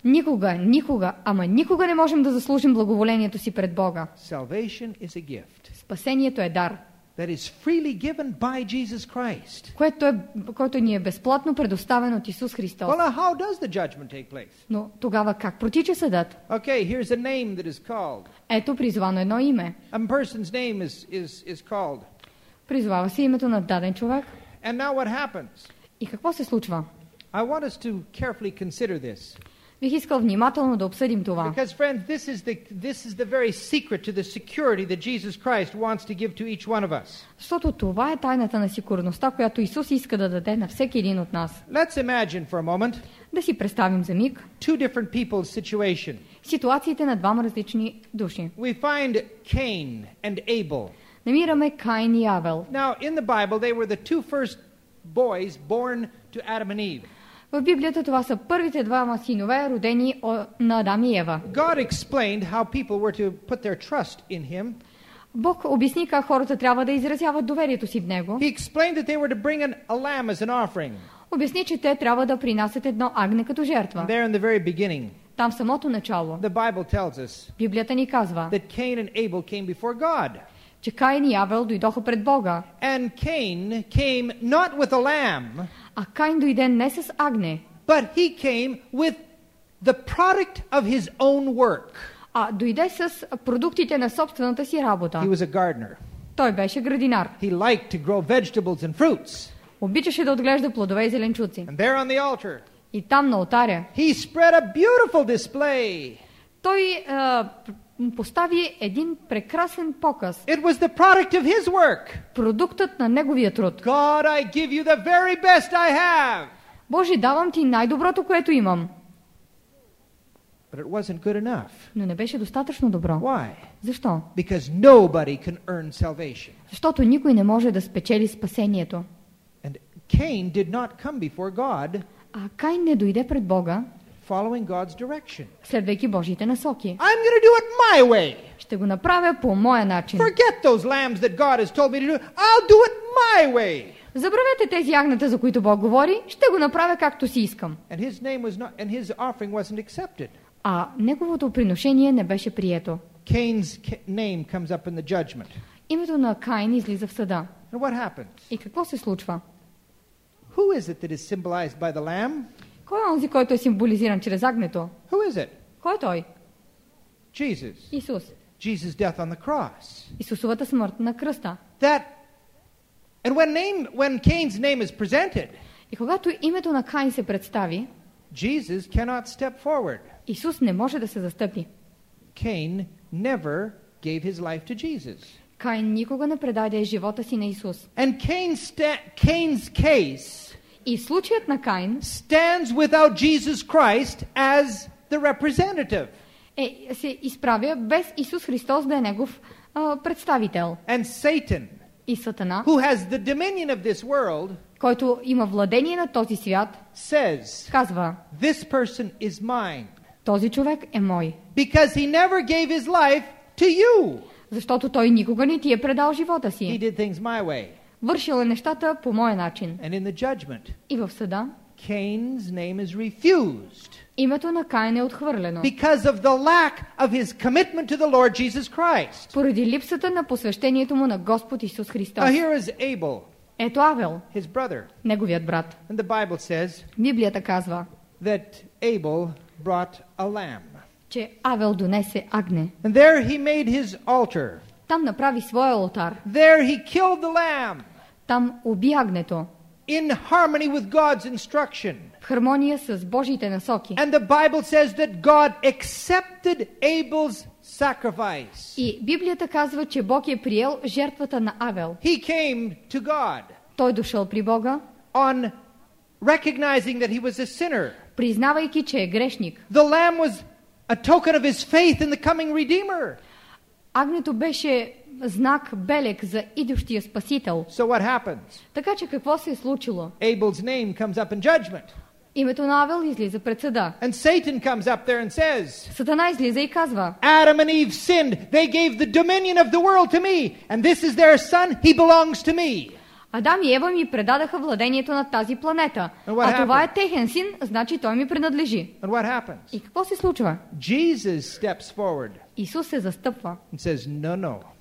Никога не можем да заслужим благоволението си пред Бога. Salvation is a gift. Спасението е дар. that is freely given by Jesus Christ. който ни е безплатно предоставен от Исус Христос. Well, now how does the judgment take place? Но тогава как протича съдът? Okay, here's a name that is called. Ето призвано едно име. A person's name is called. Призвава се името на даден човек. And now what happens? И какво се случва? I want us to carefully consider this. Бих искал внимателно да обсъдим това. Because, friends, this is the very secret to the security that Jesus Christ wants to give to each one of us. Защото това е тайната на сигурността, която Исус иска да даде на всеки един от нас. Let's imagine for a moment Да си представим за миг two different people's situation. ситуациите на двама различни души. We find Cain and Abel. Намираме Каин и Авел. Now, in the Bible, they were the two first boys born to Adam and Eve. В Библията това са първите двама синове, родени на Адам и Ева. God explained how people were to put their trust in him. Бог обясни как хората трябва да изразяват доверието си в Него. He explained that they were to bring a lamb as an offering. Обясни, че те трябва да принасят едно агне като жертва. There in the very beginning, Там в самото начало the Bible tells us Библията ни казва, that Cain and Abel came before God. че Каин и Авел дойдоха пред Бога. And Cain came not with a lamb, А Каин дойде не с агне, but he came with the product of his own work. а дойде с продуктите на собствената си работа. He was a gardener. Той беше градинар. He liked to grow vegetables and fruits. Обичаше да отглежда плодове и зеленчуци. And there on the altar, И там на олтаря he spread a beautiful display. той постави един прекрасен показ. It was the product of his work. Продуктът на неговия труд. God, I give you the very best I have. Боже, давам ти най-доброто, което имам. But it wasn't good enough. Но не беше достатъчно добро. Why? Защо? Because nobody can earn salvation. Защото никой не може да спечели спасението. And Cain did not come before God А Каин не дойде пред Бога, following God's direction. следвайки Божите насоки. I'm going to do it my way. Ще го направя по моя начин. Forget those lambs that God has told me to do. I'll do it my way. Забравете тези агнета, за които Бог говори, ще го направя както си искам. And his offering wasn't accepted. А неговото приношение не беше прието. Cain's name comes up in the judgment. Името на Каин излиза в съда. And what happens? И какво се случва? Who is it that is symbolized by the lamb? Кой е онзи, който е символизиран чрез агнето? Who is it? Кой е той? Jesus. Исус. Jesus' death on the cross. Исусовата смърт на кръста. And when Cain's name is presented, И когато името на Каин се представи, Jesus cannot step forward. Исус не може да се застъпи. Cain never gave his life to Jesus. Каин никога не предаде живота си на Исус. And Cain's case И случаят на Каин stands without Jesus Christ as the representative. се изправя без Исус Христос да е негов представител. And Satan, И Сатана, who has the dominion of this world, който има владение на този свят, says, казва, this person is mine. този човек е мой. Because he never gave his life to you. Защото той никога не ти е предал живота He си. did things my way. Вършил е нещата по моя начин. And in the judgment, И в съда Cain's name is refused името на Каин е отхвърлено. because of the lack of his commitment to the Lord Jesus Christ. Поради липсата на посвещението му на Господ Исус Христос. Now here is Abel, Ето Авел, his brother. неговият брат. And the Bible says Библията казва, that Abel brought a lamb. че Авел донесе агне. And there he made his altar. Там направи своя олтар. There he killed the lamb Там уби агнето. in harmony with God's instruction. В хармония с Божиите насоки. And the Bible says that God accepted Abel's sacrifice. И Библията казва, че Бог е приел жертвата на Авел. He came to God Той дошъл при Бога, on recognizing that he was a sinner. признавайки, че е грешник. The lamb was a token of his faith in the coming Redeemer. Агнето беше знак, белег за идущия Спасител. So what happens? Така че какво се е случило? Abel's name comes up in judgment. Името на Авел излиза пред съда. And Satan comes up there and says, Сатана излиза и казва, Adam and Eve sinned. They gave the dominion of the world to me. And this is their son. He belongs to me. Адам и Ева ми предадаха владението на тази планета. А това е техен син, значи той ми принадлежи. And what happens? И какво се случва? Jesus steps forward Исус се застъпва and says, no, no.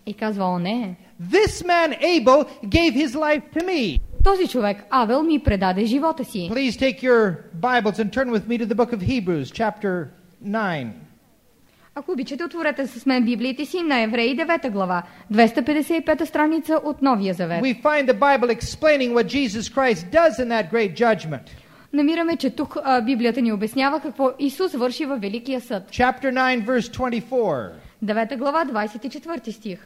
И казва: о, не, This man Abel gave his life to me. този човек Авел ми предаде живота си. Please take your Bibles and turn with me to the book of Hebrews, chapter 9. Ако обичате, отворете с мен Библиите си на Евреи 9 глава, 255 страница от Новия Завет. We find the Bible explaining what Jesus Christ does in that great judgment. Намираме, че тук Библията ни обяснява какво Исус върши във Великия съд. Chapter 9, verse 24. 9 глава, 24 стих.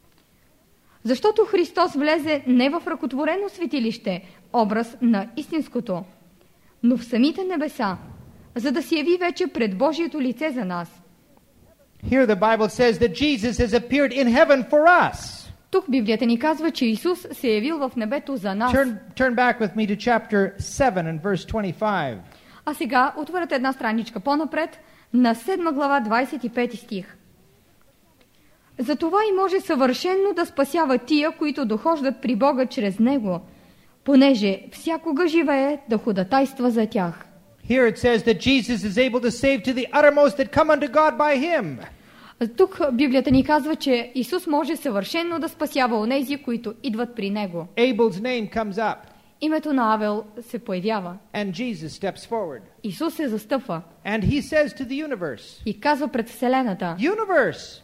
Защото Христос влезе не в ръкотворено светилище, образ на истинското, но в самите небеса, за да се яви вече пред Божието лице за нас. Here the Bible says that Jesus has appeared in heaven for us. Тук Библията ни казва, че Исус се е явил в небето за нас. Turn back with me to chapter 7 and verse 25. А сега отворете една страничка по-напред на 7 глава 25 стих. Затова и може съвършенно да спасява тия, които дохождат при Бога чрез Него, понеже всякога живее да ходатайства за тях. Here it says that Jesus is able to save to the uttermost that come unto God by him. Тук Библията ни казва, че Исус може съвършенно да спасява онези, които идват при Него. Abel's name comes up Името на Авел се появява. and Jesus steps forward. Исус се застъпва And he says to the universe, и казва пред Вселената: Universe,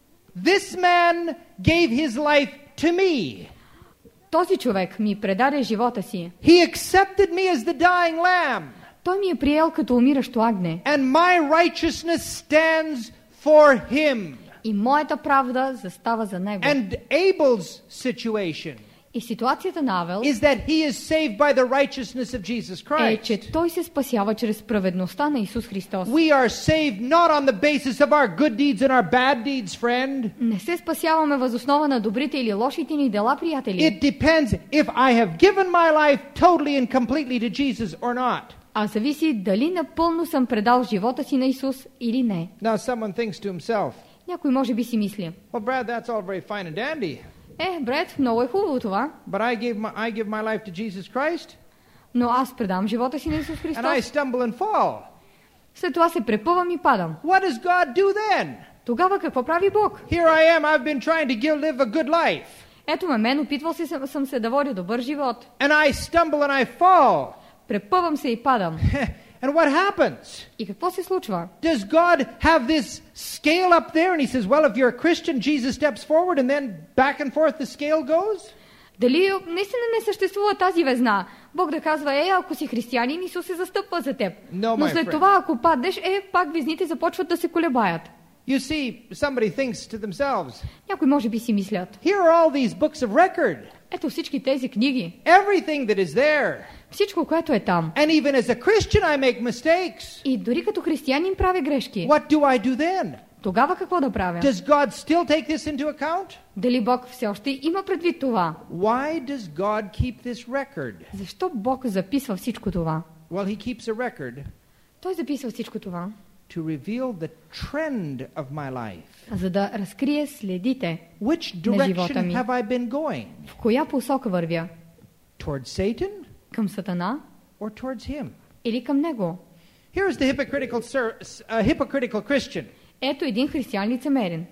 this man gave his life to me. този човек ми предаде живота си. He accepted me as the dying lamb. Той ми е приел като умиращо агне. And my righteousness stands for him. И моята правда застава за него. And Abel's situation И ситуацията на Авел is that he is saved by the righteousness of Jesus е, че Christ. той се спасява чрез праведността на Исус Христос. We are saved not on the basis of our good deeds and our bad deeds, friend. Не се спасяваме въз основа на добрите или лошите ни дела, приятели. It depends if I have given my life totally and completely to Jesus or not. А зависи дали напълно съм предал живота си на Исус или не. Now someone thinks to himself, Някой може би си мисли: well, Brad, that's all very fine and dandy, Бред, много е хубаво това, but I give my life to Jesus Christ, но аз предам живота си на Исус and I Христос, stumble and fall. след това се препъвам и падам. What does God do then? Тогава какво прави Бог? Here I am, I've been trying to live a good life, Ето мен, опитвал съм се да водя добър живот. and I stumble and I fall. Препъвам се и падам. And what happens? И какво се случва? Does God have this scale up there and he says, well, if you're a Christian, Jesus steps forward and then back and forth the scale goes? Дали наистина не съществува тази везна? Бог да казва: ако си християнин, Исус се застъпва за теб. No, Но my след friend. това, ако паднеш, пак везните започват да се колебаят. You see, somebody thinks to themselves, Някои може би си мислят: here are all these books of record, ето всички тези книги, everything that is there. всичко, което е там. And even as a Christian, I make mistakes. И дори като християнин правя грешки. What do I do then? Тогава какво да правя? Does God still take this into account? Дали Бог все още има предвид това? Why does God keep this record? Защо Бог записва всичко това? Well, he keeps a record Той записва всичко това, to reveal the trend of my life. за да разкрие следите. Which На живота direction ми. have I been going? В коя посока вървя? Towards Satan Към Сатана or towards him? или към него? Here is the hypocritical Christian. Ето един християн лицемерен.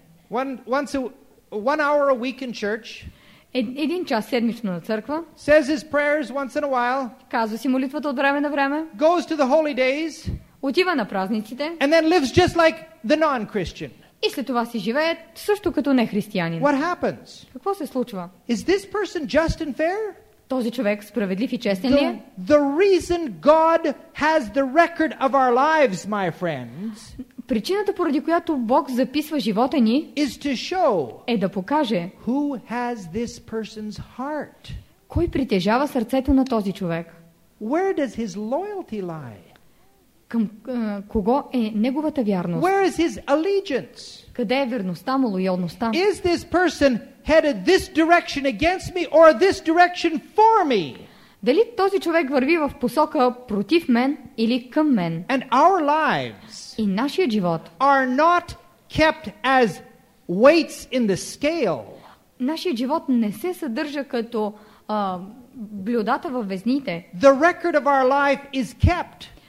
One hour a week in church, Един час седмично на църква, says his prayers once in a while, казва си молитвата от време на време, goes to the holy days, отива на празниците and then lives just like the non-Christian. и след това си живее също като не християнин. What happens? Какво се случва? Is this person just and fair? Този човек справедлив и честен ли е? The reason God has the record of our lives, my friends, Причината, поради която Бог записва живота ни, is to show е да покаже who has this person's heart. кой притежава сърцето на този човек. Where does his loyalty lie? Към кого е неговата вярност? Where is his allegiance? Къде е верността му, лоялността? Is this person headed this direction against me or this direction for me? Дали този човек върви в посока против мен или към мен? And our lives И нашият живот, are not kept as weights in the scale. нашият живот не се съдържа като блюдата във везните. The record of our life is kept.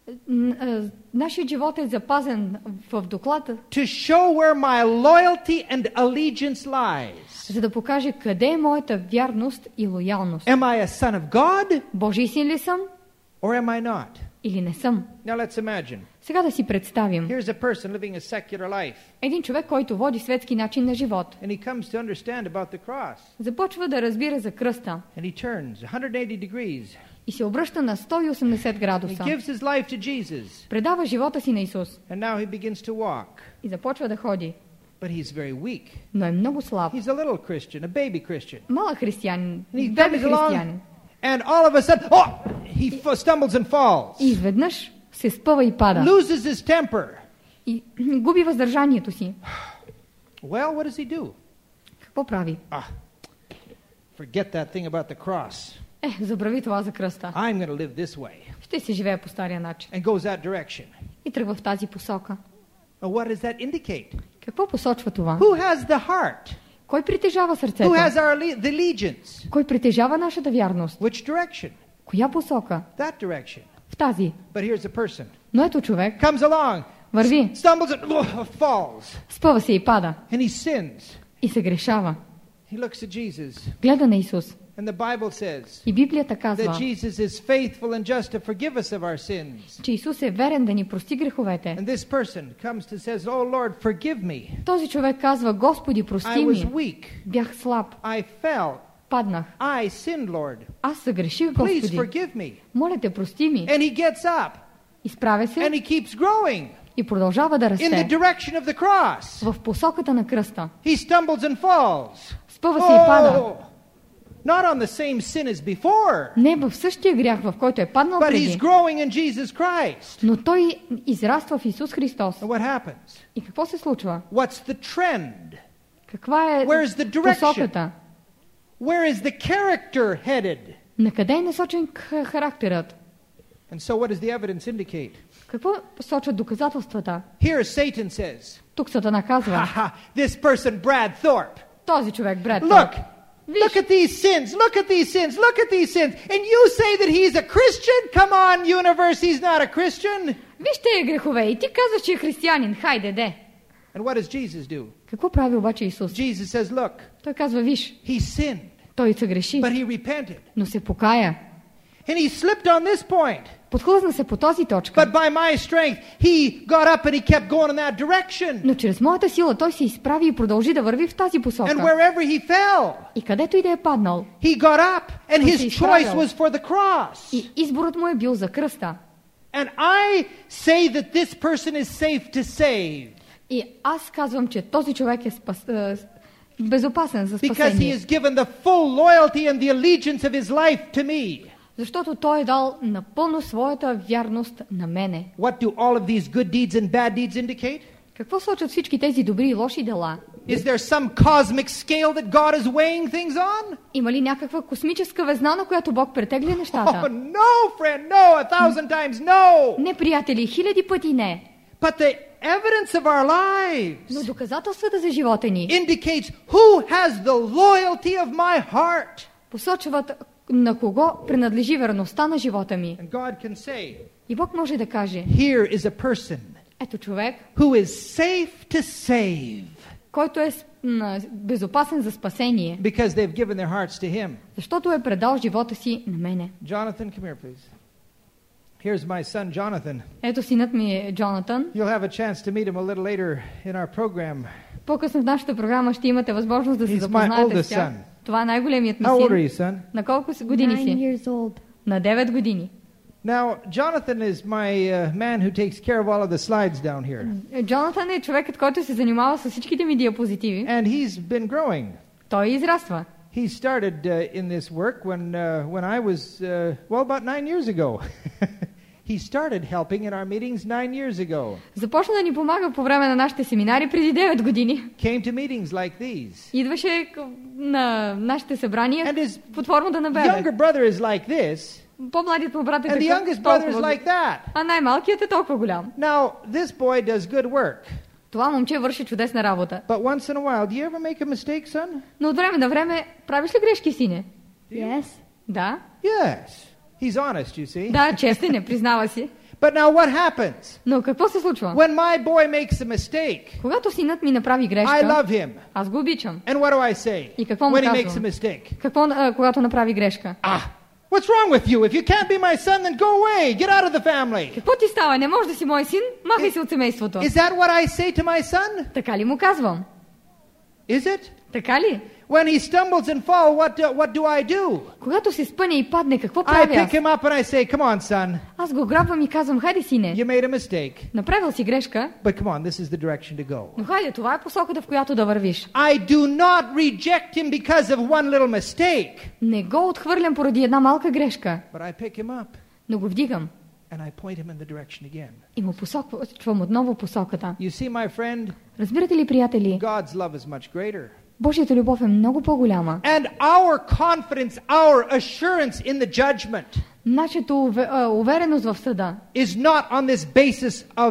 Нашият живот е запазен в доклада, to show where my loyalty and allegiance lies. за да покаже къде е моята вярност и лоялност. Am I a son of God Божий син ли съм or am I not? или не съм? Now let's imagine. Сега да си представим Here's a person living a secular life, един човек, който води светски начин на живот. and he comes to understand about the cross, Започва да разбира за кръста and he turns 180 degrees. и се обръща на 180 He градуса. gives his life to Jesus, Предава живота си на Исус and now he begins to walk, и започва да ходи. but he's very weak. Но е много слаб. He's a little Christian, a baby Christian. Малък християнин, And he бебе comes along, християнин. and all of a sudden, he stumbles and falls, И изведнъж се спъва и пада. loses his temper. И губи въздържанието си. Well, what does he do? Какво прави? Forget that thing about the cross. Забрави това за кръста. I'm going to live this way. Ще си живее по стария начин. And goes that direction. И тръгва в тази посока. Well, what does that indicate? Какво посочва това? Who has the heart? Кой притежава сърцето? Who has the allegiance? Кой притежава нашата вярност? Which direction? Коя посока? That direction. В тази. But here's a person. Но ето човек, Comes along, върви, stumbles and falls. спъва се и пада. And he sins. И се грешава. He looks at Jesus. Гледа на Исус. And the Bible says И Библията that казва, Jesus is faithful and just to forgive us of our sins. че Исус е верен да ни прости греховете. And this person comes to says, "Oh Lord, forgive me. Този човек казва, Господи, I прости was ми. weak. Бях слаб. I fell. Паднах. I sinned, Lord. Аз съгреших, Please Господи. forgive me." Моля те, прости ми. And he gets up Изправя and се he keeps growing и продължава да in the расте direction of the cross. в посоката на кръста. He stumbles and falls. Спъва се и пада. Not on the same sin as before, Не в същия грях, в който е паднал but he's преди. growing in Jesus Christ. Но той израства в Исус Христос. And what happens? И какво се случва? What's the trend? Каква е Where's the direction? посоката? Where is the character headed? На къде е насочен характерът? And so what does the evidence indicate? Какво сочат доказателствата? Here Satan says, Тук Сатана казва, "Haha, this person Brad Thorpe. този човек, Бред, Look, виж, look at these sins. Look at these sins. Look at these sins. And you say that he's a Christian? Come on, universe, he's not a Christian." вижте грехове. И ти казваш, че е християнин. Хайде, де. And what does Jesus do? Какво прави обаче Исус? Jesus says, "Look, Той казва, виж, he sinned, той се греши, but he repented. но се покая. And he slipped on this point. Подхлъзна се по този точка. But by my strength, he got up and he kept going in that direction. Но чрез моята сила той се изправи и продължи да върви в тази посока. And wherever he fell, И където и да е паднал, he got up and Той his се изправил. choice was for the cross. и изборът му е бил за кръста. And I say that this person is safe to save И аз казвам, че този човек е безопасен за because he спасение. has given the full loyalty and the allegiance of his life to me. Защото той е дал напълно своята вярност на мене. What do all of these good deeds and bad deeds indicate? Какво сочат всички тези добри и лоши дела? Is there some cosmic scale that God is weighing things on? Има ли някаква космическа везна, на която Бог претегля Oh, нещата? no, friend, no, 1,000 times no. Не, приятели, хиляди пъти не. But the evidence of our lives Но доказателствата за живота ни indicates who has the loyalty of my heart. посочват на кого принадлежи верността на живота ми. And God can say, И Бог може да каже, here is a person ето човек, who is safe to save който е безопасен за спасение, because they've given their hearts to him. защото е предал живота си на мене. Jonathan, come here, please. Here's my son, Jonathan. Ето синът ми е Джонатан. You'll have a chance to meet him a little later in our program. По-късно в нашата програма ще имате възможност да се He's my запознаете с oldest тях. son. Това е най-големият ми How old are син. you, son? На колко години 9 си? years old. На 9 години. Now, Jonathan is my man who takes care of all of the slides down here. Джонатан е човекът, който се занимава с всичките ми диапозитиви. And he's been growing. Той израства. He started in this work when I was, about 9 years ago. He started helping in our meetings 9 years ago. Започна да ни помага по време на нашите семинари преди 9 години. Came to meetings like these. Идваше на нашите събрания And his под формата на younger бебе. brother is like this, По-младият му брат е and the такъв, youngest brother is толкова, like that. а най-малкият е толкова голям. Now, this boy does good work, Това момче върши чудесна работа. but once in a while, do you ever make a mistake, son? Но от време на време правиш ли грешки, сине? Yes. Да. Yes. He's honest, you see. Да, честен е, признава си. But now what happens? Но какво се случва? When my boy makes a mistake, Когато синът ми направи I грешка, love him. аз го обичам. And what do I say И какво му when he makes a казвам? mistake? Какво, когато направи грешка? What's wrong with you? If you can't be my son, then go away. Get out of the family. Какво ти става? Не можеш да си мой син? Махай се от семейството. Is that what I say to my son? Така ли му казвам? Is it? Така ли? When he stumbles and falls, what do I do? Когато се спъне и падне, какво I правя pick аз? him up and I say, come on, son. Аз го грабвам и казвам, хайде сине, You made a mistake. направил си грешка, But come on, this is the direction to go. но хайде, това е посоката, в която да вървиш. I do not reject him because of one little mistake. Не го отхвърлям поради една малка грешка, But I pick him up но го вдигам and I point him in the direction again. и му посочвам отново посоката. You see, my friend, Разбирате ли, приятели, God's love is much greater. Божията любов е много по-голяма. And our confidence, our assurance in the judgment Нашата увереност в съда is not on this basis of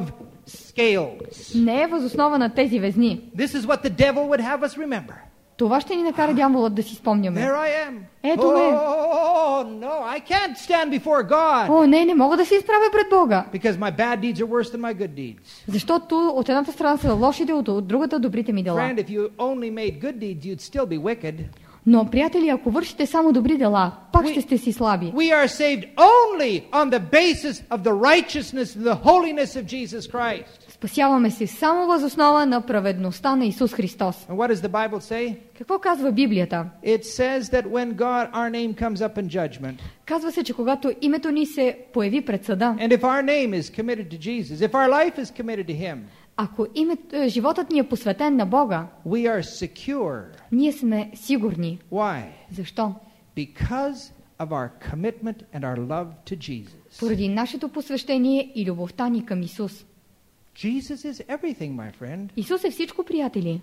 scales. не е възоснова на тези везни. This is what the devil would have us remember. Това ще ни накара дяволът да си спомняме. There I am. Ето ме. Oh, no, I can't stand before God. О, не мога да се изправя пред Бога. Because my bad deeds are worse than my good deeds. Защото от едната страна са лошите, от другата добрите ми дела. Friend, if you only made good deeds, you'd still be wicked. Но, приятели, ако вършите само добри дела, пак ще сте си слаби. We are saved only on the basis of the righteousness and the holiness of Jesus Christ. Спасяваме се само въз основа на праведността на Исус Христос. And what does the Bible say? Какво казва Библията? It says that when our name comes up in judgment, Казва се, че когато името ни се появи пред съда, and if our name is committed to Jesus, if our life is committed to Him, ако животът ни е посветен на Бога, we are secure. ние сме сигурни. Why? Защо? Because of our commitment and our love to Jesus. Поради нашето посвещение и любовта ни към Исус. Jesus is everything, my friend. Исус е всичко, приятели.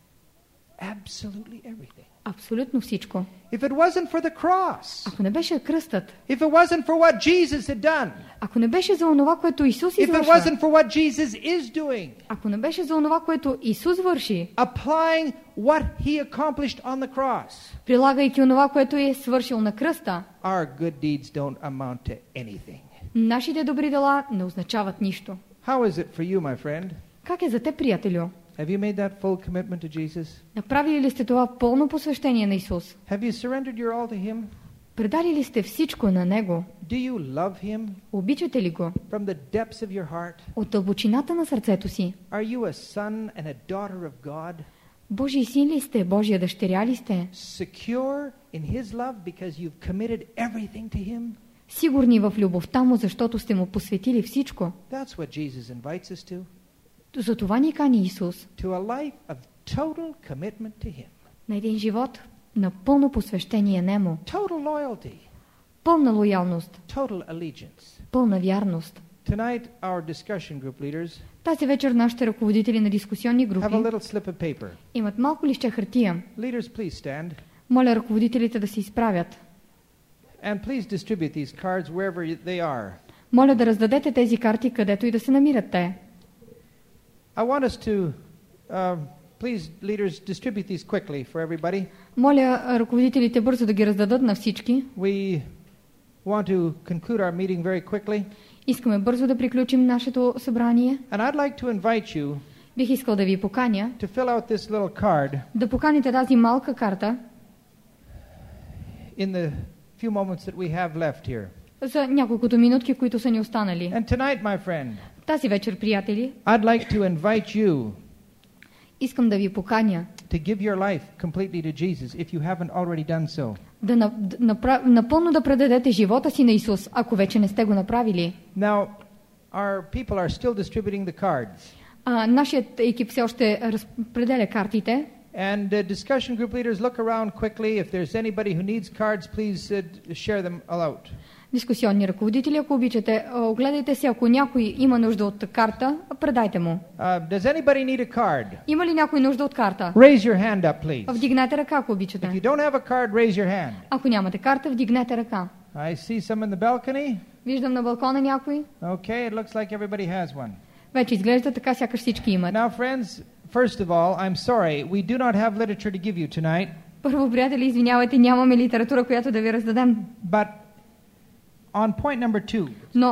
Absolutely everything. Абсолютно всичко. If it wasn't for the cross, Ако не беше кръстът, if it wasn't for what Jesus had done, ако не беше за онова, което Исус if it извършва, wasn't for what Jesus is doing, ако не беше за онова, което Исус върши, applying what He accomplished on the cross, прилагайки онова, което е свършил на кръста, our good deeds don't amount to anything. нашите добри дела не означават нищо. How is it for you, my friend? Как е за те, приятелю? Have you made that full commitment to Jesus? Направили ли сте това пълно посвещение на Исус? Have you surrendered your all to Him? Предали ли сте всичко на Него? Do you love Him Обичате ли го? from the depths of your heart? От дълбочината на сърцето си? Are you a son and a daughter of God? Божий син ли сте? Божия дъщеря ли сте? Secure in His love because you've committed everything to Him? Сигурни в любовта му, защото сте му посветили всичко. That's what Jesus invites us to. За това ни кани Исус To a life of total commitment to Him. на един живот на пълно посвещение Нему. Total loyalty. Пълна лоялност, Total allegiance. пълна вярност. Tonight, our discussion group leaders Тази вечер нашите ръководители на дискусионни have a групи little slip of paper. имат малко листче хартия. Leaders, please stand. Моля ръководителите да се изправят. And please distribute these cards wherever they are. Моля да раздадете тези карти, където и да се намират те. I want us to, please, leaders, distribute these quickly for everybody. Моля ръководителите бързо да ги раздадат на всички. We want to conclude our meeting very quickly. Искаме бързо да приключим нашето събрание. And I'd like to invite you Бих искал да ви поканя to fill out this little card да поканите тази малка карта in the few moments that we have left here. за няколкото минутки, които са ни останали. And tonight, my friend, Тази вечер, приятели, I'd like to invite you искам да ви поканя to give your life completely to Jesus if you haven't already done so. да напълно да предадете живота си на Исус, ако вече не сте го направили. Now, our people are still distributing the cards. Нашият екип все още разпределя картите. And discussion group leaders, look around quickly. If there's anybody who needs cards, please share them out. Дискусионни ръководители, ако обичате, огледайте се, ако някой има нужда от карта, предайте му. Does anybody need a card? Има ли някой нужда от карта? Raise your hand up, please. Вдигнете ръка, ако If you обичате. don't have a card, raise your hand. Ако нямате карта, вдигнете ръка. I see some in the balcony. Виждам на балкона някой. Okay, it looks like everybody has one. Вече изглежда така, сякаш всички имат. Now, friends, first of all, I'm sorry, we do not have literature to give you tonight. Първо, приятели, извинявайте, нямаме литература, която да ви раздадем. But on point number 2, Но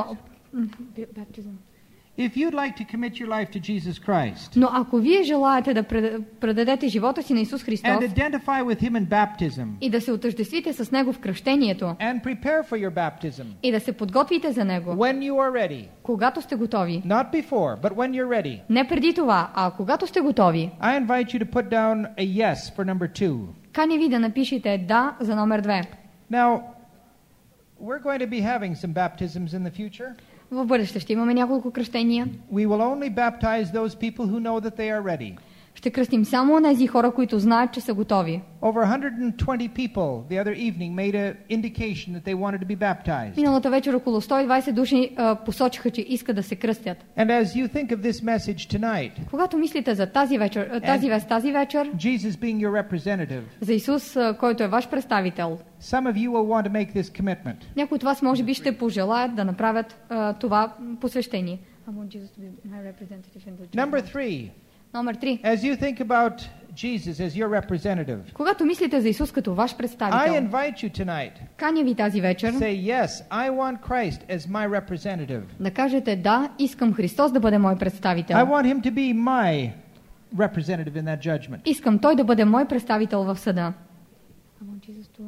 If you'd like to commit your life to Jesus Christ Но ако вие желаете да предадете живота си на Исус Христос and identify with Him in baptism и да се отъждествите с Него в кръщението and prepare for your baptism и да се подготвите за Него, when you are ready, когато сте готови, not before, but when you're ready, не преди това, а когато сте готови, I invite you to put down a yes for number 2. каня ви да напишете да за номер 2. Now, we're going to be having some baptisms in the future. В бъдеще ще имаме няколко кръщения. We will only baptize those people who know that they are ready. Ще кръстим само онези хора, които знаят, че са готови. Over 120 people the other evening made an indication that they wanted to be baptized. Миналата вечер около 120 души посочиха, че искат да се кръстят. And as you think of this message tonight, Когато мислите за тази вечер, тази вечер, Jesus being your representative, за Исус, който е ваш представител, some of you will want to make this commitment. някои от вас може би ще пожелаят да направят това посвещение. Number 3, Номер 3. as you think about Jesus as your representative, Когато мислите за Исус като ваш I представител, invite you tonight, каня ви тази вечер say yes, I want Christ as my representative. да кажете да, искам Христос да бъде мой представител. I want Him to be my representative in that judgment. Искам Той да бъде мой представител в съда. I want Jesus to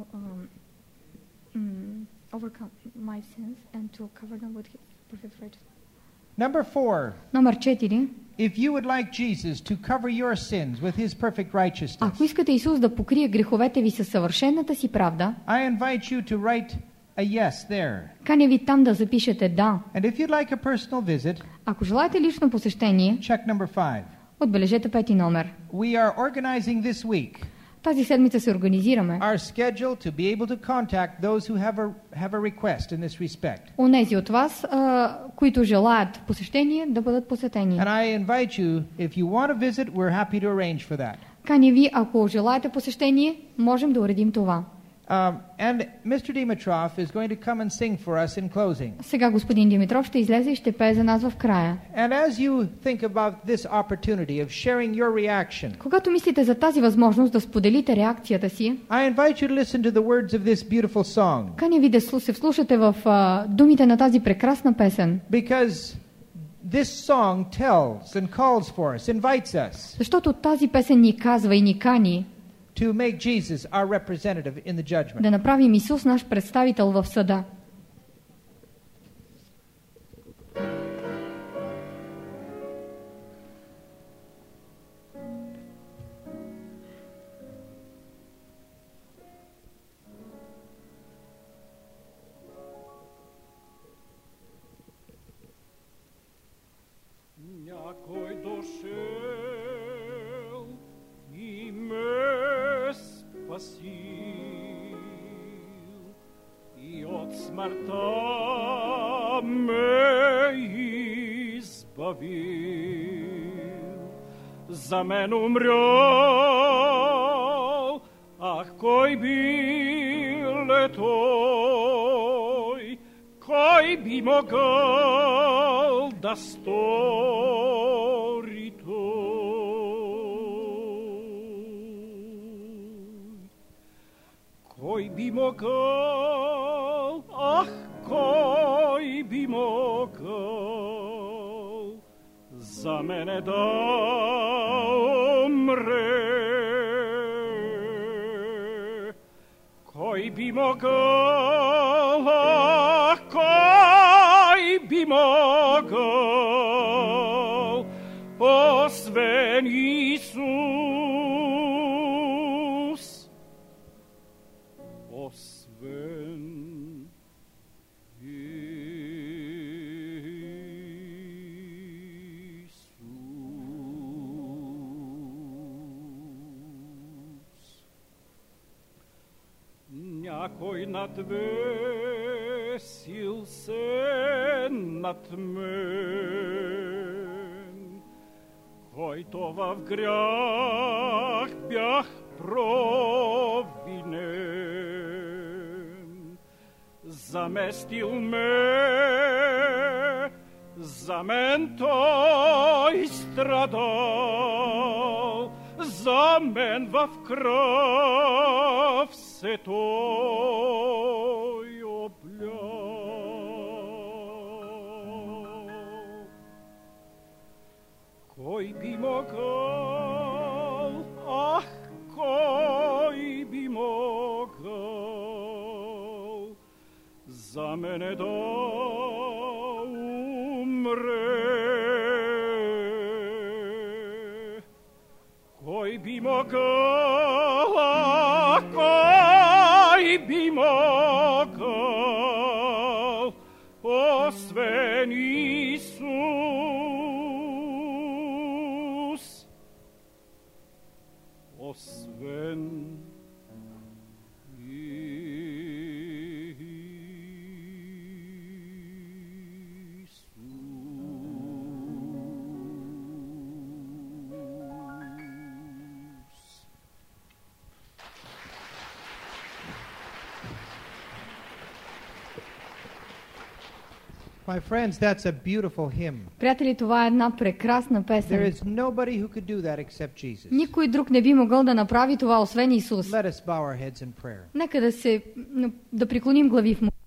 overcome my sins and to cover them with His perfect righteousness. Number 4, Номер 4. if you would like Jesus to cover your sins with His perfect righteousness, Ако искате Исус да покрие греховете ви със съвършената си правда, I invite you to write a yes there. каня ви там да запишете да. And if you'd like a personal visit, Ако желаете лично посещение, check number 5. отбележете 5 номер. We are organizing this week Тази седмица се организираме. our schedule to be able to contact those who have a request in this respect. Онези от вас, които желаят посещение, да бъдат посетени. And I invite you, if you want to visit, we're happy to arrange for that. Каня ви, ако желаете посещение, можем да уредим това. And Mr. Dimitrov is going to come and sing for us in closing. Сега господин Димитров ще излезе и ще пее за нас в края. And as you think about this opportunity of sharing your reaction, Когато мислите за тази възможност да споделите реакцията си, I invite you to listen to the words of this beautiful song, каня ви да се вслушате в думите на тази прекрасна песен. because this song tells and calls for us, invites us Защото тази песен ни казва и ни кани to make Jesus our representative in the judgment. да направим Исус наш представител в съда. Някой дошел и ме спасил, и от смъртта ме избавил. За мен умрял, ах, кой бил е той, кой би могъл да стори той? Кой би могъл, ах, кой би могъл за мене да умре? Кой би могъл, ах, кой би могъл, освен Исус, освен Исус. Някой надвесил се над мен, който в грях бях провинен. Заместил ме, за мен той страдал, за мен в кръв се той облял. за мене да умре. Кой би могъл, освен Исус, освен My friends, that's a beautiful hymn. Приятели, това е една прекрасна There песен. is nobody who could do that except Jesus. Никой друг не би могъл да направи това, освен Исус. Let us bow our heads in prayer. Нека да преклоним глави в молитва.